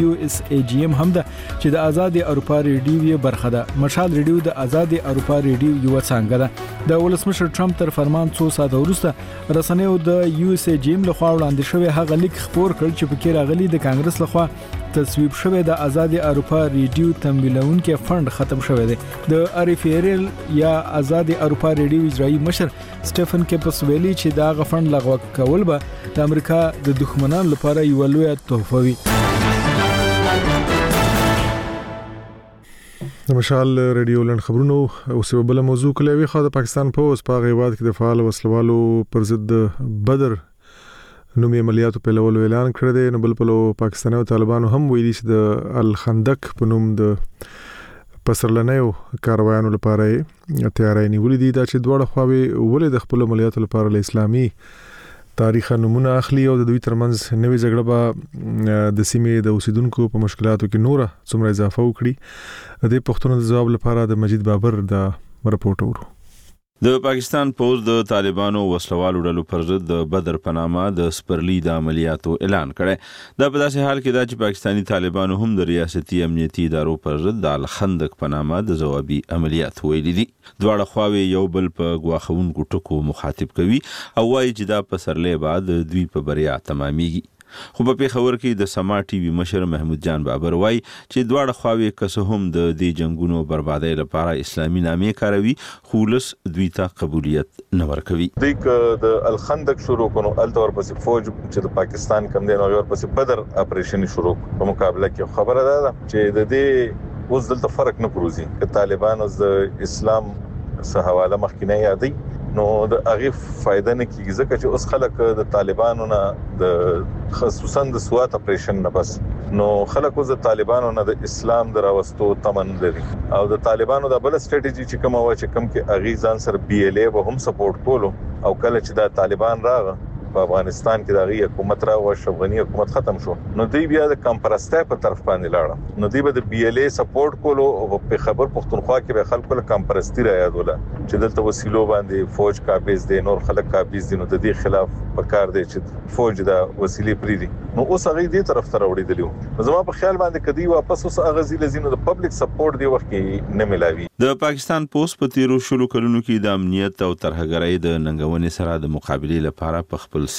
USAGM هم ده چې د آزادي اروپا ریډیو برخه ده. مشال ریډیو د آزادي اروپا ریډیو یو څنګه ده. د ولسمشر ټرمپ تر فرمان 2 ساعت وروسته رسنیو د USAGM لخوا وړاندې شوی هغه لیک خبر کړ چې پکې راغلي د کانګرس لخوا تصویب شوی د آزادي اروپا ریډیو تمویلونکو فند ختم شوی دی. د RFRL یا آزادي اروپا ریډیو اجرایی مشر سټيفن کیپس ویلي چې دا غفند لغوه کول به د امریکا د دښمنانو لپاره یو لوی تحفه وي. د مشال ریډیو لند خبرونو او څه بل موضوع کلیوي خو د پاکستان پوز په غیواد کې د فعال وسلوالو پر ضد بدر نومي عملیاتو په لول اعلان کړی دی. نو بل په پاکستان او طالبانو هم ویلي چې د الخندق په نوم د پسرلنیو کاروایانو لپاره تیاری نیولې دي. دا چې دواړه خواوې ولې د خپل عملیاتو لپاره له اسلامي تاریخ نمونه اخلي او د دوی ترمنځ نوې جګړه به د سیمې د اوسیدونکو په مشکلاتو کې نوره څومره اضافه وکړي. د پښتون د جواب لپاره د مجید بابر د رپورټ ورو. د پاکستان پوز د طالبانو وسلوالو ډلو پر ضد د بدر په نامه د سپرلی د عملیاتو اعلان کړی. دا په داسې حال کې دا چې پاکستانی طالبانو هم د ریاستي امنیتي ادارو پر ضد د الخندق په نامه د ځوابي عملیات ویلي دي. دواړه خواوې یو بل په غواخونکو ټکو مخاطب کوي او وایي چې دا پسرلې بعد دوی په بریا تمامېږي. خو په پیښور کې د سما ټي وي مشر محمود جان بابر وایي چې دواړه خواوې که هم د دې جنگونو بربادۍ لپاره اسلامي نامې کاروي خو ولس دوی ته قبولیت نه ورکوي. دوی د الخندق شروع کړو الته ورپسې فوج چې د پاکستان کم دی نو ورپسې بدر اپریشن شروع په مقابله کې خبره ده چې د دې اوس دلته فرق نه پروزي چې طالبان د اسلام سره حواله مخکینه یادي نو د هغه فائدہ نه کیږي ځکه چې اوس خلک د طالبانو نه د خصوصا د سوات اپریشن نه بس نو خلک اوس د طالبانو نه د اسلام دراوستو تمن لري او د طالبانو د بل سټریټیجی چې کوم و چې کوم کې اغي ځان سره BLA به هم سپورټ کولو او کله چې د طالبان راغ په افغانستان کې دغه حکومت را او افغاني حکومت ختم شو نو دوی بیا د کمپرسته په طرف باندې لاړه نو دوی به د BLA سپورټ کولو او په خبر پښتونخوا کې به خلکو له کمپرستی را یادوله چې دلته وسیلو باندې فوج قابض دي نور خلک قابض دي نو د دې خلاف پکار دی چې فوج د وسیلې پریدي نو اوس هغه دې طرف ته وړي دي زما په خیال باندې کدی واپس اوس هغه زیلزینو د پبلک سپورټ دی وخت کې نه ملاوي. د پاکستان پوسټ په تیرو شلو کلونو کې د امنیت او ترهګرۍ د ننګونې سره د مقابلې لپاره په خپل سمت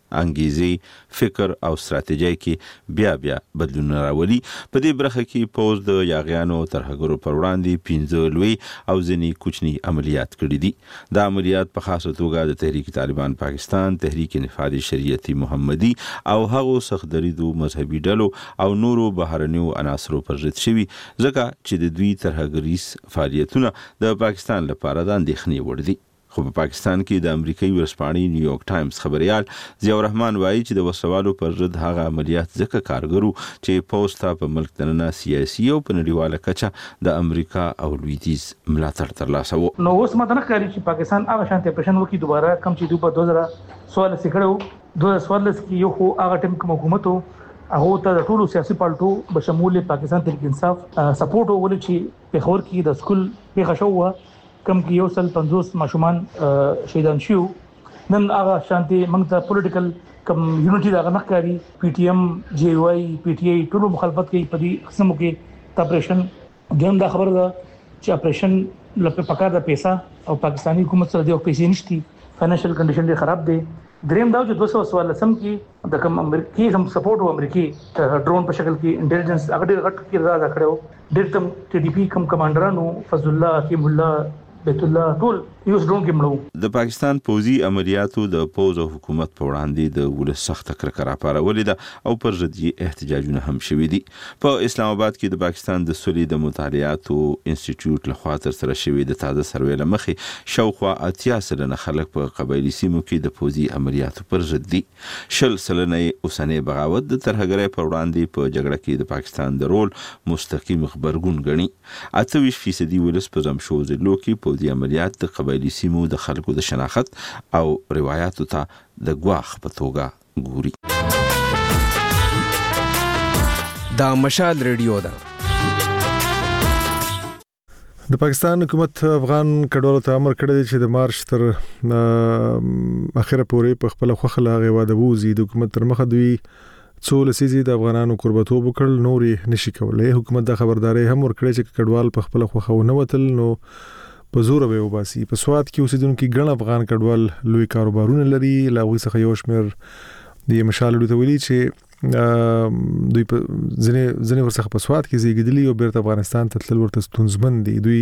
انګیزې فکر او ستراتیژي کې بیا بدلون راولي. په دې برخه کې پوز د یاغیانو ترهګرو پر وړاندې 15 لوی او ځینې کوچني عملیات کړي دي. دا عملیات په خاصه توګه د تحریک طالبان پاکستان، تحریک انفاذ شریعتی محمدي او هغو سخت دریدو مذهبي ډلو او نورو بهرنیو عناصرو پر ضد شوي، ځکه چې د دوی ترهګریز فعالیتونه د پاکستان لپاره د اندېښنې وړ دي. خو په پاکستان کې د امریکایي ورځپاڼې نیویارک ټایمز خبريال ضیاء الرحمن وایي چې د وسوالو پر ضد هغه عملیات ځکه کارګرو چې پوسټ په ملک دننه سیاسي او په نړیواله کچه د امریکا او لویدیز ملاتړ ترلاسه وو. نو اوس ماته نه ښکاري چې پاکستان هغه شانتي اپریشن وکړي دوباره کم چې دوی په 2014 کې 2014 کې یو خو هغه ټیم کوم حکومت هغه ته د ټولو سیاسي پالټو بشمول پاکستان تحریک انصاف سپورټ وکړي چې په خور کې د سکول په خشوه کم کې یو سل 50 ماشومان شهیدان شو. نن هغه شانتي موږ ته پولیټیکل کم یونټي دا غنخکاری پی ټی ایم جی واي پی ټی آی ټول مخالفت کوي په دې قسمو کې اپریشن ګم دا خبره ده چې اپریشن لپاره پکار د پیسې او پاکستانی حکومت سره د پیسې نشتی، فینانشل کنډیشن ډېر خراب دي. دریم دا چې 214 کې د کوم امریکای هم سپورټ او امریکای ډرون په شکل کې انټيليجنس هغه ډېر غټ کردار ادا کړو. ډېر تم ټي ډي پی کم کمانډرانو فضل الله حکیم الله بیت الله ټول یو ډرون کې مړو. د پاکستان پوځي عملیاتو د پوز او حکومت په وړاندې د ولس سخت کرکه راپارولې ده او پر ضد احتجاجونه هم شوي دي. په اسلام آباد کې د پاکستان د سولې د مطالعاتو انسټیټیوټ لخوا ترسره شوی د تازه سروې له مخې شاوخوا 80 سلنه خلک په قبایلي سیمو کې د پوځي عملیاتو پر ضد دي. 10 سلنه اوسنۍ بغاوت د ترهګرۍ پر وړاندې په جګړه کې د پاکستان د رول مستقیم خبرګون ګڼي. 28% ولس په زمشو ضلعو کې پوځي عملیات د قبایلي سیمو د خلکو د شناخت او روایتو ته د ګواښ په توګه ګوري. دا مشال ریډیو ده. د پاکستان حکومت افغان کډوالو ته امر کړی دی چې د مارچ تر اخره پورې په خپل خوخه لاغه واده ووزي. د حکومت تر مخه دوی څو لسیزې د افغانانو قربتوب وکړل، نورې نشي کولای. حکومت د خبرداري هم ورکړي چې کډوال په خپل خوخه ونه وتل نو په زور به وباسي. په سواد کې اوسیدونکو ګڼ افغان کډوال لوی کاروبارونه لري. لاغوي څخه یو شمېر د مشال ډوته ویلي چې دوی په ځنې ورڅخه په سواد کې زیږیدلي او بیرته افغانستان ته تلل ورته ستونزمن دي. دوی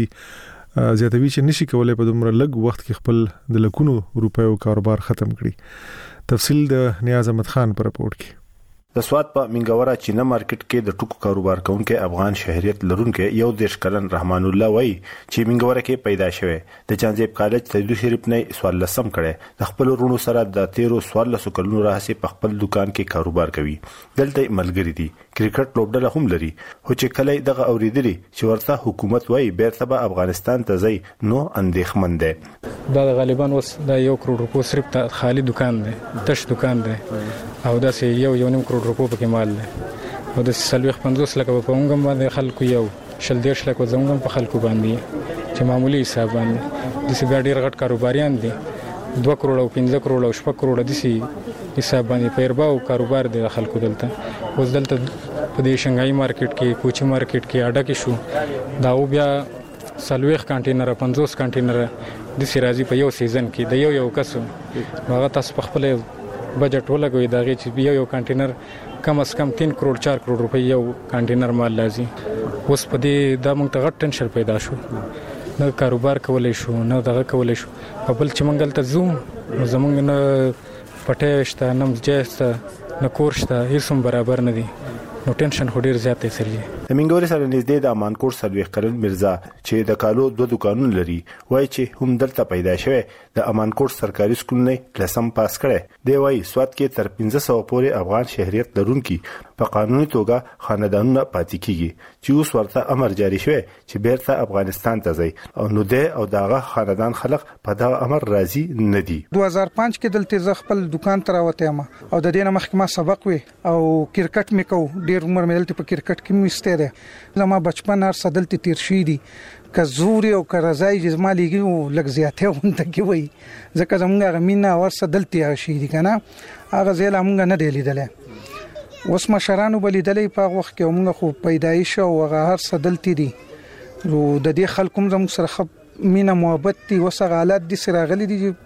زیاتوي چې نشي کولای په دومره لږ وخت کې خپل د لکونو روپیو کاروبار ختم کړي. تفصیل د نیاز احمد خان پر رپورت کې. د سواد په منګورا چینه مارکیټ کې د ټکو کاروبار کوونکې افغان شهريت لرونکو یو دیش کلن رحمان الله وای چې منګورا کې پیدا شوی د چانزیب کالج تجدید شریف نه 14 کړي. د خپل ورونو سره د 13 کلونو راهسي په خپل دکان کې کاروبار کوي. دلته ملګری دي، کرکټ لوبډله هم لري. خو چې کله دغه اوریدلی چې ورته حکومت وای بیرته به افغانستان ته ځي نو اندېښمن دي. دا غالبا وس د 1 کروڑ روپو صرف ته خالی دکان دی، تش دکان دی او دا سه 1.5 کروڑ روپو پکې مال دی او د 50 لک په اونګم باندې خلکو یو 10 لک زمونږ په خلکو باندې چې معمولی حساب باندې د سی ډیر غټ کاروباریان دي 2 کروڑ او 15 کروڑ او 6 کروڑ د سی حساب باندې پیرباو کاروبار دی خلکو دلته. اوس دلته په دې شنګای مارکیټ کې کوچی مارکیټ کې اډه کې شو دا او بیا 40 کانټینر 50 کانټینر د سی راځي په یو سیزن کې د یو کس هغه تاسو په خپل بجټ ولګوي دا غي چې یو کانټینر کم از کم 3 کروڑ 4 کروڑ روپۍ یو کانټینر مال لازم. اوس په دې دا موږ ته غټ ټنشن پیدا شو، نه کاروبار کولای شو نه دغه کولای شو. په بل چې منګل ته زوم زمونږ نه پټه شته نه مجسته نه کور شته هیڅ برابر نه دي نو ټنشن هډیر زیات دی سره. د منګوري سره نږدې د امانکور سلويخ کرن مرزا چې د کالو 2 دکانونه لري وای چې هم دلته پیدا شوی د امانکور سرکاري سکول نه لسم پاس کړي. دی وای سواد کې تر 1500 پورې افغان شهريت لرونکي په قانوني توګه خاندانونه پاتې کیږي چې اوس ورته امر جاری شوی چې بیرته افغانستان ته ځي او نو ده او داغه خاندان خلک په دا امر راضي نه دي. 2005 کې دلته ز خپل دکان ته راوته ما او د دینه مخکمه سبق وي او کرکټ میکو ډیر عمر مې دلته په کرکټ کې مسته ده لما بچپن هر صدلته تیر شي دي کزوري او کرزای جسمه لګي لګ زیاته ونته کې وای ځکه زمونږه غمینا ور صدلته شي دي کنه هغه زیل موږ نه دی لیدله. اوس مشرانو بلیدلې په وخت کې موږ خو پیدایش او هغه هر صدلته دي نو د دې خلکو زموږ سره مینا محبت دي وسه حالات دي سره غلي دي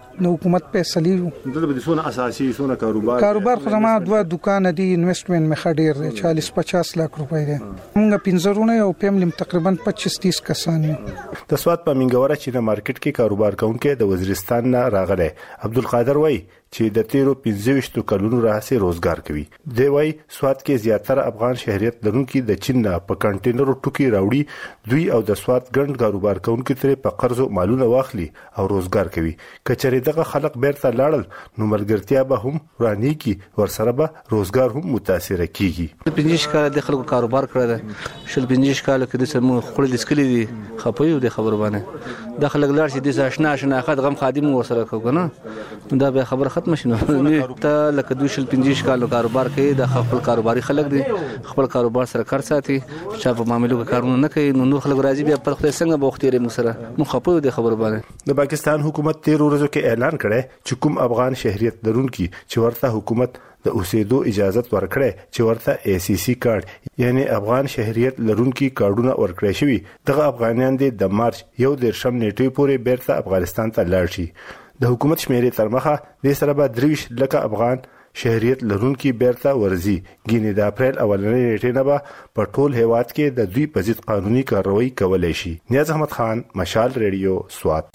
نو حکومت فیصله د بده اساسي سونه کاروبار خو ما دوه دکان دي انویسټمنټ مخ ډیر 40-50 لک روپۍ دي موږ پنځرونه او فیملی تقریبا 25-30 کسان یو د سواد په منګوره چې د مارکیټ کې کاروبار کوونکې د وزیرستان نه راغله عبدالقادر وای چې د 13 کلونو راهسي روزګار کوي دی وای سواد کې زیاتره افغان شهريت لرونکي د چین په کنټینرو ټوکی راوړي دوی او د سواد ګڼ کاروبار کوونکي تر په قرضو مالونه واخلي او روزګار کوي کچري دغه خلک بیرته لاړل نو ملګرتیا به هم رانی کی ورسره به روزګار هم متاثر کیږي 15 کال د خلکو کاروبار کړل شل 15 کال کې د سمو خپل د سکلي دي خپوي د خبر باندې د خلک لار چې د آشنا شناخت غم خادم ورسره کوي دا به خبر ختم شنو ته لکه 215 کال کاروبار کوي د خپل کاروباري خلک دي خپل کاروبار سره کار ساتي چې په معاملو کې کارونه نه کوي نو خلک راځي بیا په خپل څنګه بوختيري موږ سره مخاطب دي خبر باندې د پاکستان حکومت 13 ورځې کې اعلان کړی چې کوم افغان شهريت لرونکي چې ورته حکومت د اوسېدو اجازه ورکړي چې ورته ACC کارت یعنی افغان شهريت لرونکي کارډونه ورکړي شوی دغه افغانان د مارچ 1 نیټې پورې بیرته افغانستان ته لاړ شي د حکومت شمیرې تر مخه د سره به 23 لک افغان شهريت لرونکي بیرته ورزي ګینه د اپریل اولنۍ نیټې نه به په ټول هیواد کې د دوی په ضد قانوني کاروایی کولای شي نیاز احمد خان مشال ریډیو سواد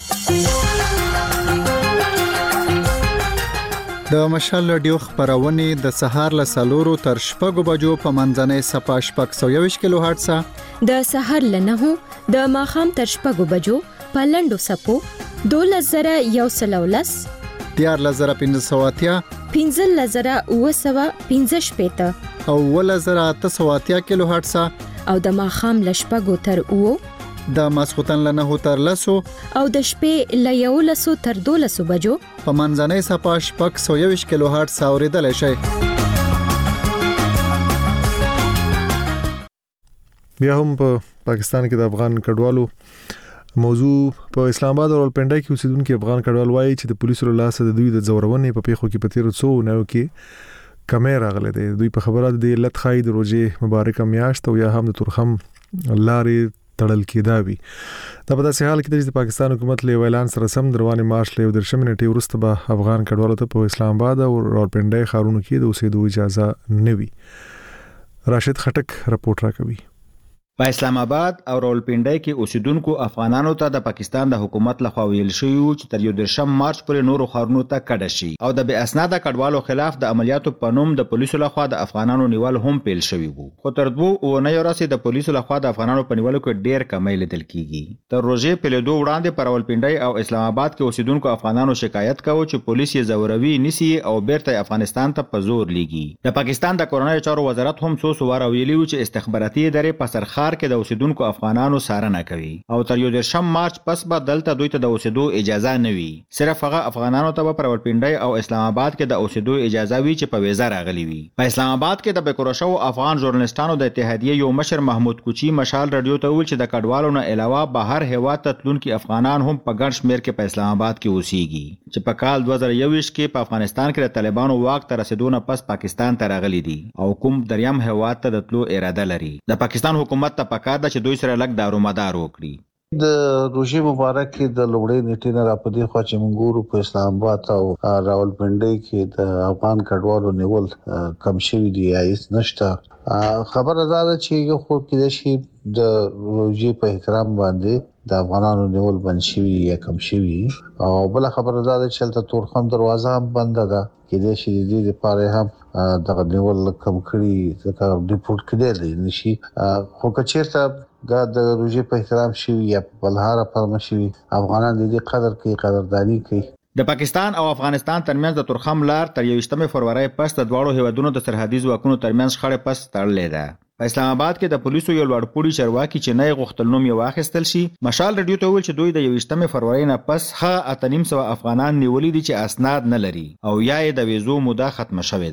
د مشال رادیو خبرونه د سهار له سالورو تر شپږو بجو په منځنۍ صفه شپږ 120 کیلو هرتز د سهار له 9 د ماخام تر شپږو بجو په لندو سپو 2113 14580 15915 او 1880 کیلو هرتز او د ماخام له شپږو تر او د ماسختن له 9 تر 10 او د شپې له 11 تر 12 بجو په منځنۍ صفه شپږ 120 کیلو هرتز اوریدل شي بیا هم په پاکستان کې د افغان کډوالو موضوع په اسلام آباد او راولپنډي کې اوسیدونکو افغان کډوال وایي چې د پولیسو له لاسه د دوی د زورونې په پیښو کې په تیر څو نو کې کمې راغلي دي دوی په خبرات د لټ خای د روزه مبارکه میاشت او یا هم د تورخم لارې تړل کېدا وي دا په داسې حال کې چې پاکستان حکومت له اعلان سره سم دروازه مارچ له درشم نیټه ورسته به افغان کډوالو ته په اسلام آباد او راولپنډي ښارونو کې د اوسېدو اجازه نه وي راشد خټک رپورټ راکوي په اسلام آباد او راولپنډي کې اوسیدونکو افغانانو ته د پاکستان د حکومت لخوا ویل شوی چې تر 13 مارچ پورې نورو ښارونو ته کډه شي او د بې اسناده کډوالو خلاف د عملیاتو په نوم د پولیسو لخوا د افغانانو نیول هم پیل شوی وو خو تر 2 اونۍ وروسته د پولیسو لخوا د افغانانو په نیولو کې ډېر کمی لیدل کیږي تر روزه په لیدو وړاندې پر راولپنډي او اسلام آباد کې اوسیدونکو افغانانو شکایت کاوه چې پولیس یې زوروي نسی او بیرته افغانستان ته په زور لیږي د پاکستان د کورنۍ چارو وزارت هم څو واره ویلي چې استخباراتي ادارې په سرخار کې د اوسیدونکو افغانانو څارنه کوي او تر 13 مارچ پس به دلته دوی ته د اوسېدو اجازه نه وي صرف هغه افغانانو ته په راولپنډي او اسلام آباد کې د اوسېدو اجازه وي چې په ویزا راغلي وي په اسلام آباد کې د بیکورشو افغان ژورنالستانو د اتحادیې یو مشر محمود کوچی مشال رادیو ته ویل چې د کډوالو نه علاوه بهر هیواد ته تلونکي افغانان هم په ګڼ شمیر کې په اسلام آباد کې اوسېږي چې په کال 2021 کې په افغانستان کې د طالبانو واک ته رسیدونه پس پاکستان ته راغلي دي او کوم دریم هیواد ته د تلو اراده لري د پاکستان حکومت ته پکار ده چې دوی سره لګ دارومدار وکړي د روزي مبارک کې د لوړې نیټې نه راپدې خو چې منګورو په اسلام آباد او راولپنډي کې د افغان کډوالو نیول کم شوی دی هیڅ نشته خبره ده چې یو خو کې شي د روزي په احترام باندې د افغانانو نیول بند شوی یا کم شوی او بل خبره ده چې تل تورخم دروازه هم بند ده کې شي د دې لپاره هم د نیول کم کړي ځکه ریپورت کړي نشي خو کچېرته دا د روزي په احترام شي یا بلهاره پرم شي افغانان د دې قدر کوي قدردانی کوي د پاکستان او افغانستان ترمنځ د تورخم لار تر 28 فروری پس د دواړو هیوادونو د سرحدي ځواکونو ترمنځ خړې پس تړلې ده په اسلام آباد کې د پولیسو یو لوړپوړي چارواکي چې نه غوښتل نوم یې واخیستل شي مشال رادیو ته ویل چې دوی د 28 فروری نه پس ښه 8.5 افغانان نیولې دي چې اسناد نه لري او یا د ویزو موده ختمه شوې ده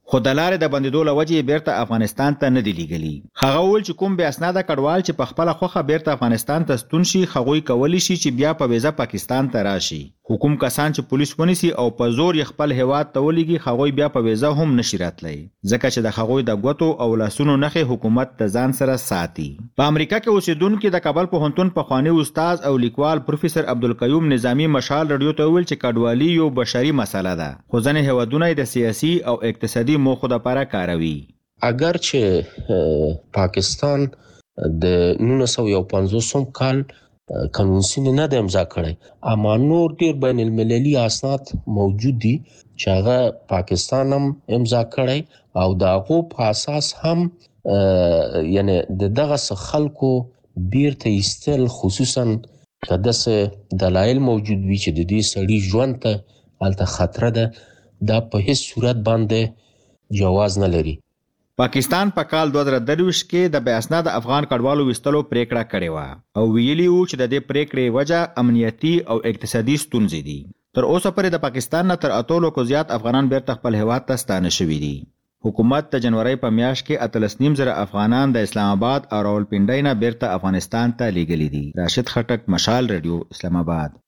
خو د لارې د بندیدو له وجې بیرته افغانستان ته نه دی لیږلي. هغه وویل چې کوم بې اسناده کډوال چې په خپله خوښه بیرته افغانستان ته ستون شي هغوی کولی شي چې بیا په ویزه پاکستان ته راشي. کوم کسان چې پولیس ونیسي او په زور یې خپل هیواد ته ولېږي هغوی بیا په ویزه هم نشي راتلی ځکه چې د هغوی د ګوتو او لاسونو نښې حکومت د ځان سره ساتي. په امریکا کې اوسیدونکي د کابل پوهنتون پخوانی استاد او لیکوال پروفیسور عبدالقیوم نظامی مشال رادیو ته وویل چې کډوالي یو بشري مسله ده خو ځینې هیوادونه یې د سیاسي او اقتصادي موخو دپاره کاروي. اگر چې پاکستان د 1950 کال کنونسیون نه د امضا کړی اما نور ډیر بین المللي اسناد موجود دي چې هغه پاکستان هم امضا کړی او د هغو په اساس هم یعنی د دغه خلکو بیرته ایستل خصوصا که داسې دلایل موجود وي چې د دې سړي ژوند ته هلته خطره ده دا په هیڅ صورت باندې جواز نه لري. پاکستان په کال 2023 کې د بې اسناده افغان کډوالو ویستلو پریکړه کړې وه او ویلي وو چې د دې پریکړې وجه امنیتي او اقتصادي ستونزې دي. تر اوسه پورې د پاکستان نه تر 8 لکو زیات افغانان بیرته خپل هیواد ته ستانه شوي دي. حکومت د جنوري په میاشت کې 13.5 افغانان د اسلام آباد او راولپنډۍ نه بیرته افغانستان ته لیږلي دي. راشد خټک، مشال رادیو، اسلام آباد.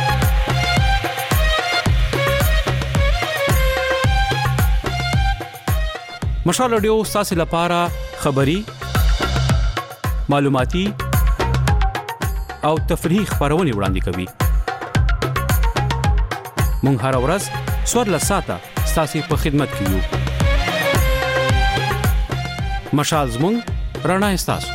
مشال رادیو ستاسو لپاره خبري معلوماتي او تفریحي خبرونه وړاندې کوي. مونږ هر ورځ 14 ساعته ستاسو په خدمت کې یو. مشال زموږ رڼا ستاسو.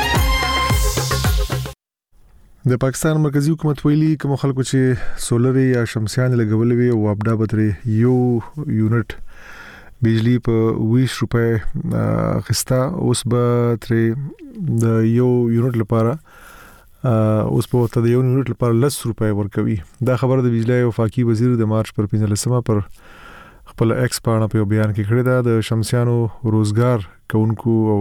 د پاکستان مرکزی حکومت ویلي کوم خلکو چې سولر یا شمسيان لګولې وي او ابدا بتري یو یونټ بجلی په 20 روپے خستا اوس به تر د یو یونټ لپاره اوس په وخت د یو یونټ لپاره 10 روپے ورکوي. دا خبر د بجلی او وفاقي وزیر د مارچ پر 15مه پر خپل ایکس پاڼه په بیان کې کړی دا. د شمسيانو روزګار کوونکو او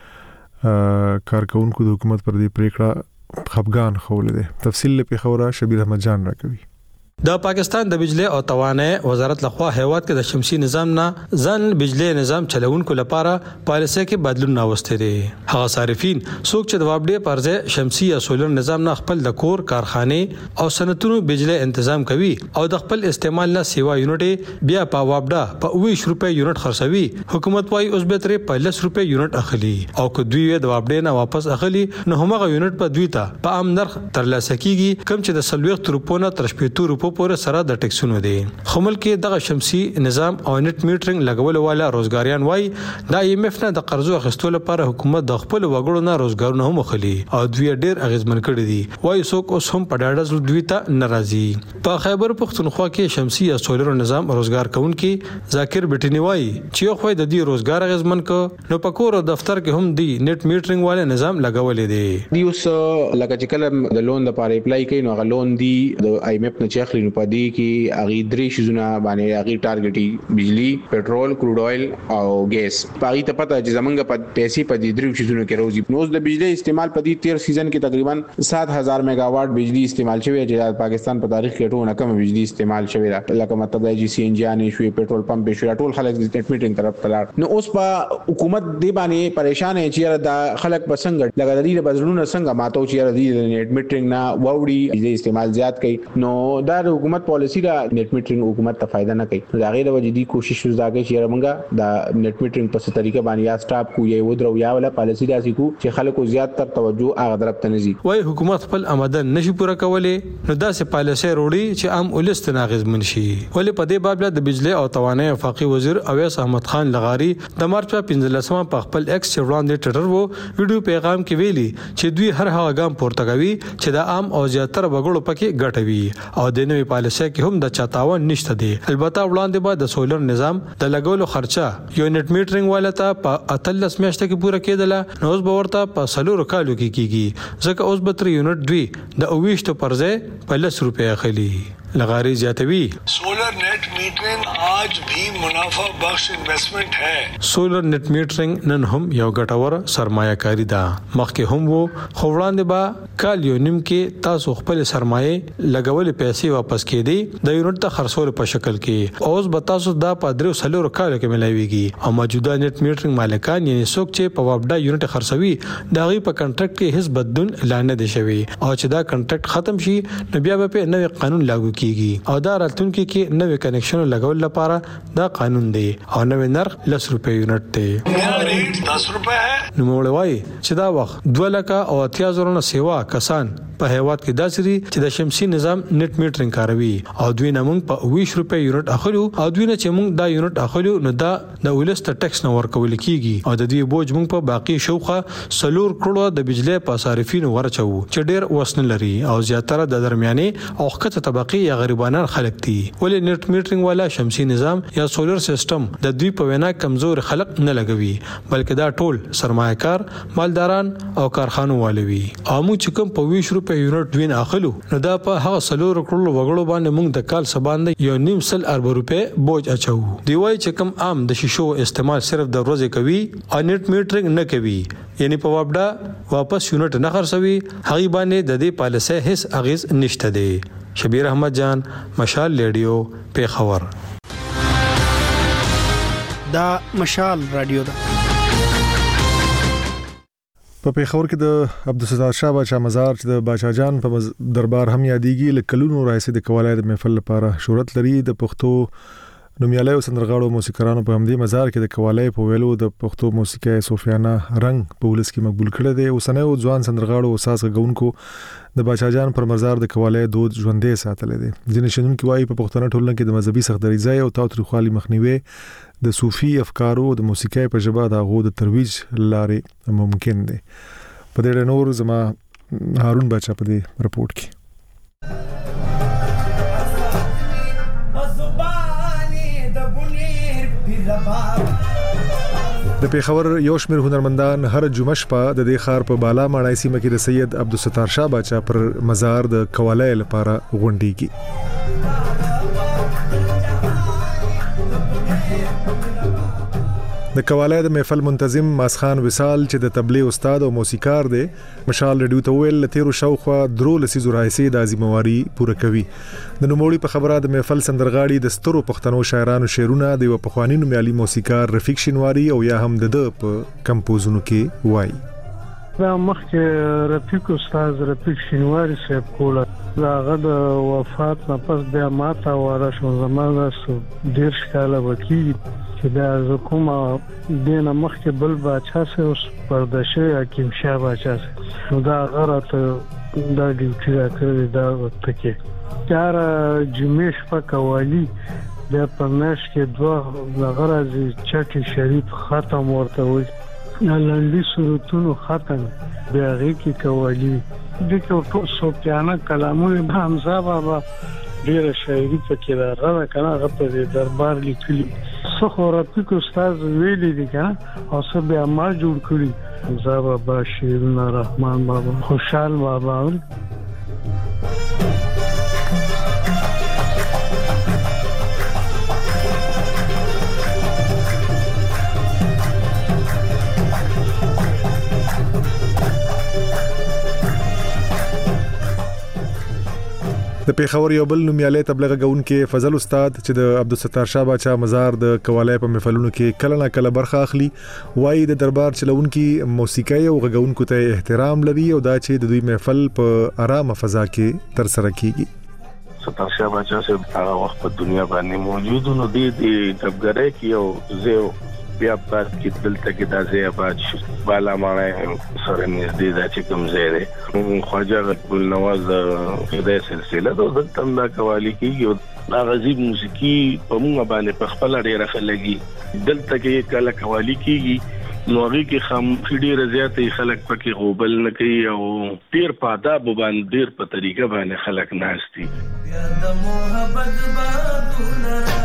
کارکونکو د حکومت پر دې پریکړه خفګان خولې ده. تفصیل په خبره شبیر احمد جان راکوي. د پاکستان د بجلی او توانایي وزارت لخوا هیواد کې د شمسي نظام نه ځان بجلی نظام چلوونکو لپاره پالیسي کې بدلون راوستي دي. هغه صارفین څوک چې د وابډې پرځه شمسي یا سولر نظام نه خپل د کور کارخانه او صنعتونو بجلی تنظیم کوي او د خپل استعمال نه سیوا یونټ بیا په وابډه په 20 روپے یونټ خرڅوي. حکومت وايي اوس به تر 15 روپے یونټ اخلي او که دوی د وابډې نه واپس اخلي نو همغه یونټ په دوی ته په عام نرخ ترلاسه کیږي کم چې د 40 روپو نه تر 70 روپو پورې سره د ټیکسونو دي. خمل کې دغه شمسي نظام او نت میټرینګ لګول والا روزګاریان وای دا IMF نه د قرضو اخیستلو لپاره حکومت د خپل وګړو نه روزګارونه هم خلی او دوی ډیر اغیزمن کړي دي. وای څوک اوس هم په ډاډه زړه دوی ته ناراضي. په خیبر پختونخوا کې شمسي یا سولر نظام روزګار کوونکي ذاکر بټینی وای چې خو د دې روزګار اغیزمن کو نو په کور او دفتر کې هم دی نت میټرینګ والا نظام لګولې دي. دی اوس لکه چې کله د لون لپاره اپلای کوي نو غو لون دی د IMF نه چاخلی نو پدې کې اغي درې شیزونه باندې اغي ټارګټي بجلی، پټرول، کروډ اویل او ګیس. پاغي ته پته چې زمونږ په پیسې په دې درې شیزونو کې روزي. نو د بجلی استعمال په دې 13 سیزن کې تقریبا 7000 میگاواټ بجلی استعمال شوی چې پاکستان په تاریخ کې ټول کم بجلی استعمال شوی را. لکه مطلب دی چې CNG نه شوی، پټرول پمپ شوی، ټول خلک د نت میټینګ طرف تلار. نو اوس په حکومت دی باندې پریشان چې دا خلک بسنګ لګادري د بدلونونو څنګه ماتو چې د نت میټینګ نه ووري د استعمال زیات کړي. نو دا حکومت پالیسی دا نت میټرینګ حکومت ته فائدہ نه کوي. دا غیر وجدي کوشش وزدا کوي چې موږ دا نت میټرینګ په څه طریقه باندې یا سټاپ کو یا ودرو یا ولا پالیسی داسې کو چې خلکو زیات تر توجه هغه طرف ته نزي. وای حکومت خپل آمدن نشي پوره کولای نو داسې پالیسی وروړي چې عام ولست ناغز منشي. ولې په دې باب د بجلی او توانایي وفاقي وزیر اویس احمد خان لغاری د مارچ په 15مه په خپل ایکس وړاندې ټویټر وو ویډیو پیغام کې ویلي چې دوی هر هغه ګام پورته کوي چې د عام او زیاتره وګړو پکې ګټوي او د نوې پالیسي کې هم د چاتاون نشته دي. البته وړاندې به د سولر نظام د لګولو خرچه یو نت میټرینګ والا ته په 13 میاشتې کې پوره کېدله نو اوس به ورته په 4 کالو کې کیږي ځکه اوس به تر یونټ دوی د 20 پرځه په 10 روپیا اخلي. لغاری زیاتوي सोलर नेट मीटरिंग आज भी मुनाफा बख्श इन्वेस्टमेंट है. سولر نیټ میټرینګ نن هم یو ګټور سرمایه کاری ده. مخکې هم وو خو وړاندې به کال یو نیم کې تاسو خپل سرمایه لګولې پیسې واپس کړئ د یونټ ته خرڅول په شکل کې. اوس به تاسو دا په درو سلور کال کې ملایويږي او موجوده نیټ میټرینګ مالکان یعنی څوک چې په وابډا یونټ خرڅوي دا غي په کنټراکټ کې هیڅ بدلون اعلان نه دي شوی او چې دا کنټراکټ ختم شي نو بیا به په نوې قانون لاګو کیږي او دا راتلونکي کې نوې کنیکشن لګول لپاره دا قانون دی او نوې نرخ 10 روپے یونټ دی. नया रेट 10 रुपए है. نو موږ وایي چې دا وخت 2,80,000 سیوا کسان په هیواد کې داسري چې د شمسي نظام نیټ میټرینګ کاروي او دوی نه موږ په 20 روپے یونټ اخلو او دوی نه چې موږ دا یونټ اخلو نو دا د ولست ټیکس نه ورکول کیږي او د دې بوج موږ په باقي شوخه 3 کروڑ د بجلی په صارفینو ورچو چې ډیر وسن لري او زیاتره د درمیاني او ښکته طبقه یا غریبانان خلک دي. ولې نیټ میټرینګ والا شمسي نظام یا سولر سیستم د دوی په وینا کمزور خلک نه لګوي بلکې دا ټول سرمایه‌کار مالداران او کارخانو والوي او موږ چې کوم په 20 روپے یونټ دوی نه اخلو نو دا په هغه 3 کروڑ وګړو باندې موږ د کال سباندې یو نیم سل ارب روپے بوج اچو. دی وای چې کوم عام د شیشو استعمال صرف د ورځې کوي او نیټ میټرینګ نه کوي یعنی په وابډا واپس یونټ نه خرڅوي هغه باندې د دې پالیسي هیڅ اغیز نشته دی. شبیر احمد جان مشال ریډیو پیښور. دا مشال رادیو ده. په پیښور کې د عبدالستار شاه باچا مزار چې د باچا جان په دربار هم یادېږي لکلونو راځي د کوالای د محفل لپاره شهرت لري. د پښتو نومیالي او سندرغاړو موسیقارانو په همدې مزار کې د کوالای په ویلو د پښتو موسیقي صوفیانه رنګ په ولس کې مقبول کړی دی. اوسنیو ځوان سندرغاړو او ساز غونکو د باچا جان پر مزار د کوالای دود ژوندې ساتلې دي. ځینې شنونکو وايي په پښتون ټولنه کې د مذهبي سختدریځای او تاوتریخوالي مخنیوي د صوفي افکارو د موسیقي په ژبه د غو د ترویج لارې ممکن دي. په دې نور زما هارون بچا په دې رپورت کې د پیښور یو شمېر هنرمندان هر جمعه شپه د دې ښار په بالا ماړای سیمه کې د سید عبدالستار شاه باچا پر مزار د کوالای لپاره غونډيږي. د کوالای د محفل منتظم ماسخان وصال چې د تبلی استاد او موسیقار دی مشال ریډیو ته ویل تیرو شاوخوا درو لسیزو راځي د ازمواري پوره کوي. د نوموړي په خبره د محفل سندرغاړي د سترو پښتنو شاعرانو شعرونه د پخوانی نومیالي موسیقار رفیق شینواری او یا هم د په کمپوزونو کې وایي. دا مخکې رفیق استاد رفیق شینواری صاحب کوله داغه د وفات نه پس بیا ماته واره شو زمانه ډیر ښکاله وکي چې دا کومه دینه مخکې بل باچا سه اوس پردشه حکیم شاه باچا سه دا غره دا ډیوټي راکړي دا پکې چار جمیش په قوالی د پرناش کې دوه غرض چټي شریف ختم ورته وي لنډي صورتونو ختم بیا غي کې قوالی د ټول صوفیانه کلامونه حمزه بابا ډیره شاعري پکې راغله کنه هغه په دربار لیکلي څو رفیق استاد ویلي دي کنه او څه بیا ما جوړ کړی حمزه بابا شیرونه رحمان بابا خوشحال بابا د پیښور یو بل نومیالي تبلیغ غونکې فضل استاد چې د عبدالستار شاه باچا مزار د کوالای په محفلونو کې کله نه کله برخه اخلي وایي د دربار چلونکو موسیقي او غونکو ته احترام لري او دا چې د دوی محفل په آرامه فضا کې تر سره کیږي. ستار شاه باچا صاحب هغه وخت په دنیا باندې موجود نو د دبګرې کې او زه بیا پات کې دلته کې د ځای آباد شو بالا ماړای سره نږدې د چې کوم ځای دی خواجه عبدال نواز د سلسله د دلته د قوالی کې دا غزيب موسیقي په موږ باندې په خپل ډیره خلګي دلته کې کله قوالی کېږي نو هغه کې خام ډیره زیاتې خلک پکې غوبل نه کوي او ډیر په آداب باندې ډیر په طریقه باندې خلک ناشتي د محبت بادونه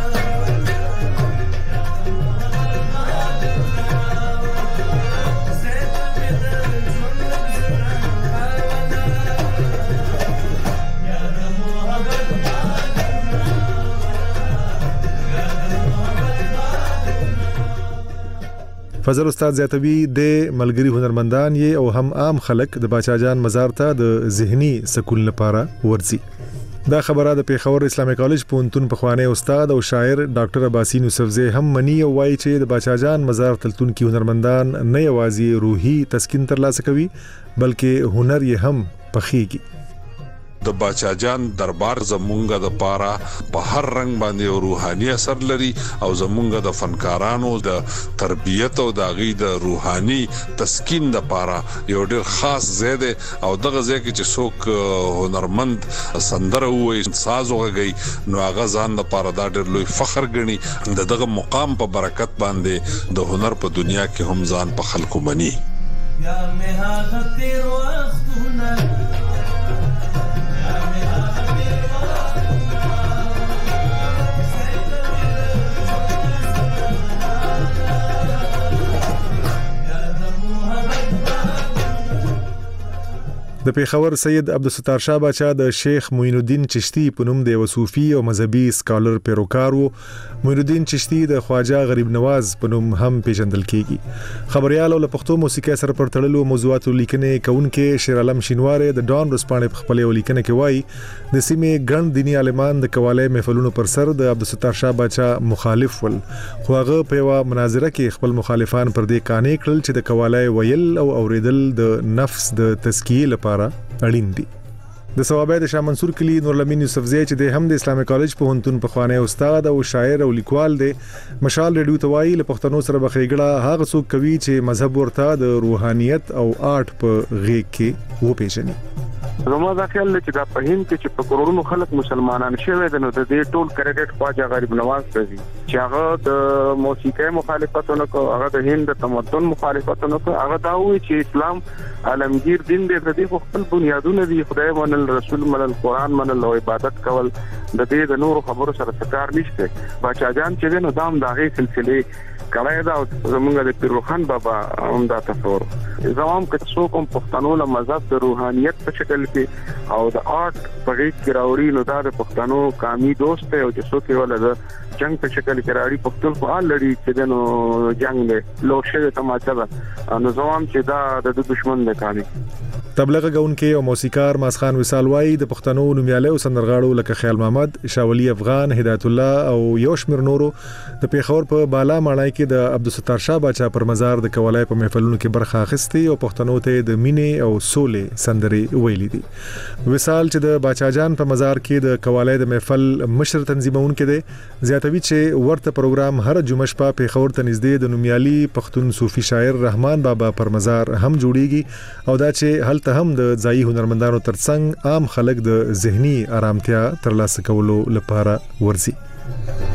فضل استاد زیاتوی د ملګری هنرمندان یې او هم عام خلک د باچا جان مزار ته د ذهني سکون لپاره ورځي. دا خبره د پیښور اسلامي کالج پونتون په خوانی استاد او شاعر ډاکټر عباسین یوسفزی هم منی او وایي چې د باچا جان مزار تلتون کې هنرمندان نه یوازې روحي تسکین ترلاسه کوي بلکې هنر یې هم پخېږي. د باچا جان دربار زمونږه د پاره په هر رنگ باندې روحاني اثر لري او زمونږه د فنکارانو د تربیت او د غي د روحاني تسکین د پاره یو ډیر خاص زیاده او دغه ځای کې چې څوک هنرمند سندره وي ساز وغږي نو هغه ځان د پاره دا ډیر لوی فخر ګڼي. دغه مقام په برکت باندې د هنر په دنیا کې هم ځان په خلکو مني. یا مه هغه تیر وختونه د پیښور سید عبدالستار شاه باچا د شیخ معین الدین چشتی په نوم د وصوفي او مذهبي سکالر پیروکار وو. معین الدین چشتی د خواجه غریب نواز په نوم هم پیژندل کیږي. خبريال او پښتو موسیقي سره پر تړلو موضوعاتو لیکنې کوونکې شیر عالم شینواره د ډان رسپانې په خپل لیکنه کې وایي د سیمې ګڼ دینی عالمان د قواله محفلونو پر سر د عبدالستار شاه باچا مخالف ول خو هغه په یو مناظره کې خپل مخالفان پر دې قانع کړل چې د قواله ویل او اوریدل د نفس د تزکیه لپاره اړین دي. د ثوابه د شاه منصور کلی نورالامین یوسفزی چې د هم د اسلامي کالج په هنتون په خوانی استاد او شاعر او لیکوال دی مشال ریډیو توای له پښتنو سره بخېګړه هغه څوک کوي چې مذهب ورته د روحانيت او آرټ په غېږ کې و پیژني. زما دا خیال چې دا په هند کې چې په کروڑونو خلک مسلمانان شوي دي نو د دې ټول کریډټ خواجه غریب نواز ته دي چې هغه د موسیقي مخالفتونه کو هغه د هند تمدن مخالفتونه کو هغه دا وایي چې اسلام عالمگیر دین دی د دې خپل بنیادونه دي خدای منل رسول منل قران منل او عبادت کول د دې د نور خبرو سره کار نشته. باچا جان چې نو دام داغه سلسله کړای دا زمونږ د پیروخان بابا هم دا تصور زمام کې څو کوم پښتنو له مذهب د روحانيت په شکل کې او د آرټ په غیږ کې راوړي نو دا د پښتنو قومي دوست دی او چې څوک یې ولر جنگ په شکل کې راوړي پښتون خو لړی چې دنو جنگ له لوشه تماچا نو زمام چې دا د دشمن نه کاري. تبلیغ غونکې او موسیقار ماسخان وصال وای د پښتنو نومیاله او سندرغاړو لکه خیال محمد، شاولی افغان، هدایت الله او یوشمیر نورو د پیښور په بالا ماڼۍ کې د عبدالستار شاه باچا پر مزار د قوالای په محفلونو کې برخه اخیستي او پښتنو ته د مینې او سولې سندرې ویلې دي. وصال چې د باچا جان په مزار کې د قوالای د محفل مشر تنظیمون کې دي زیاتوي چې ورته پروګرام هر جمعه شپه پیښور ته نږدې د نومیالي پښتون صوفي شاعر رحمان بابا پر مزار هم جوړیږي او دا چې ته هم د ځایي هنرمندانو ترڅنګ عام خلک د ذهني آرامتیا ترلاسه کولو لپاره ورځي.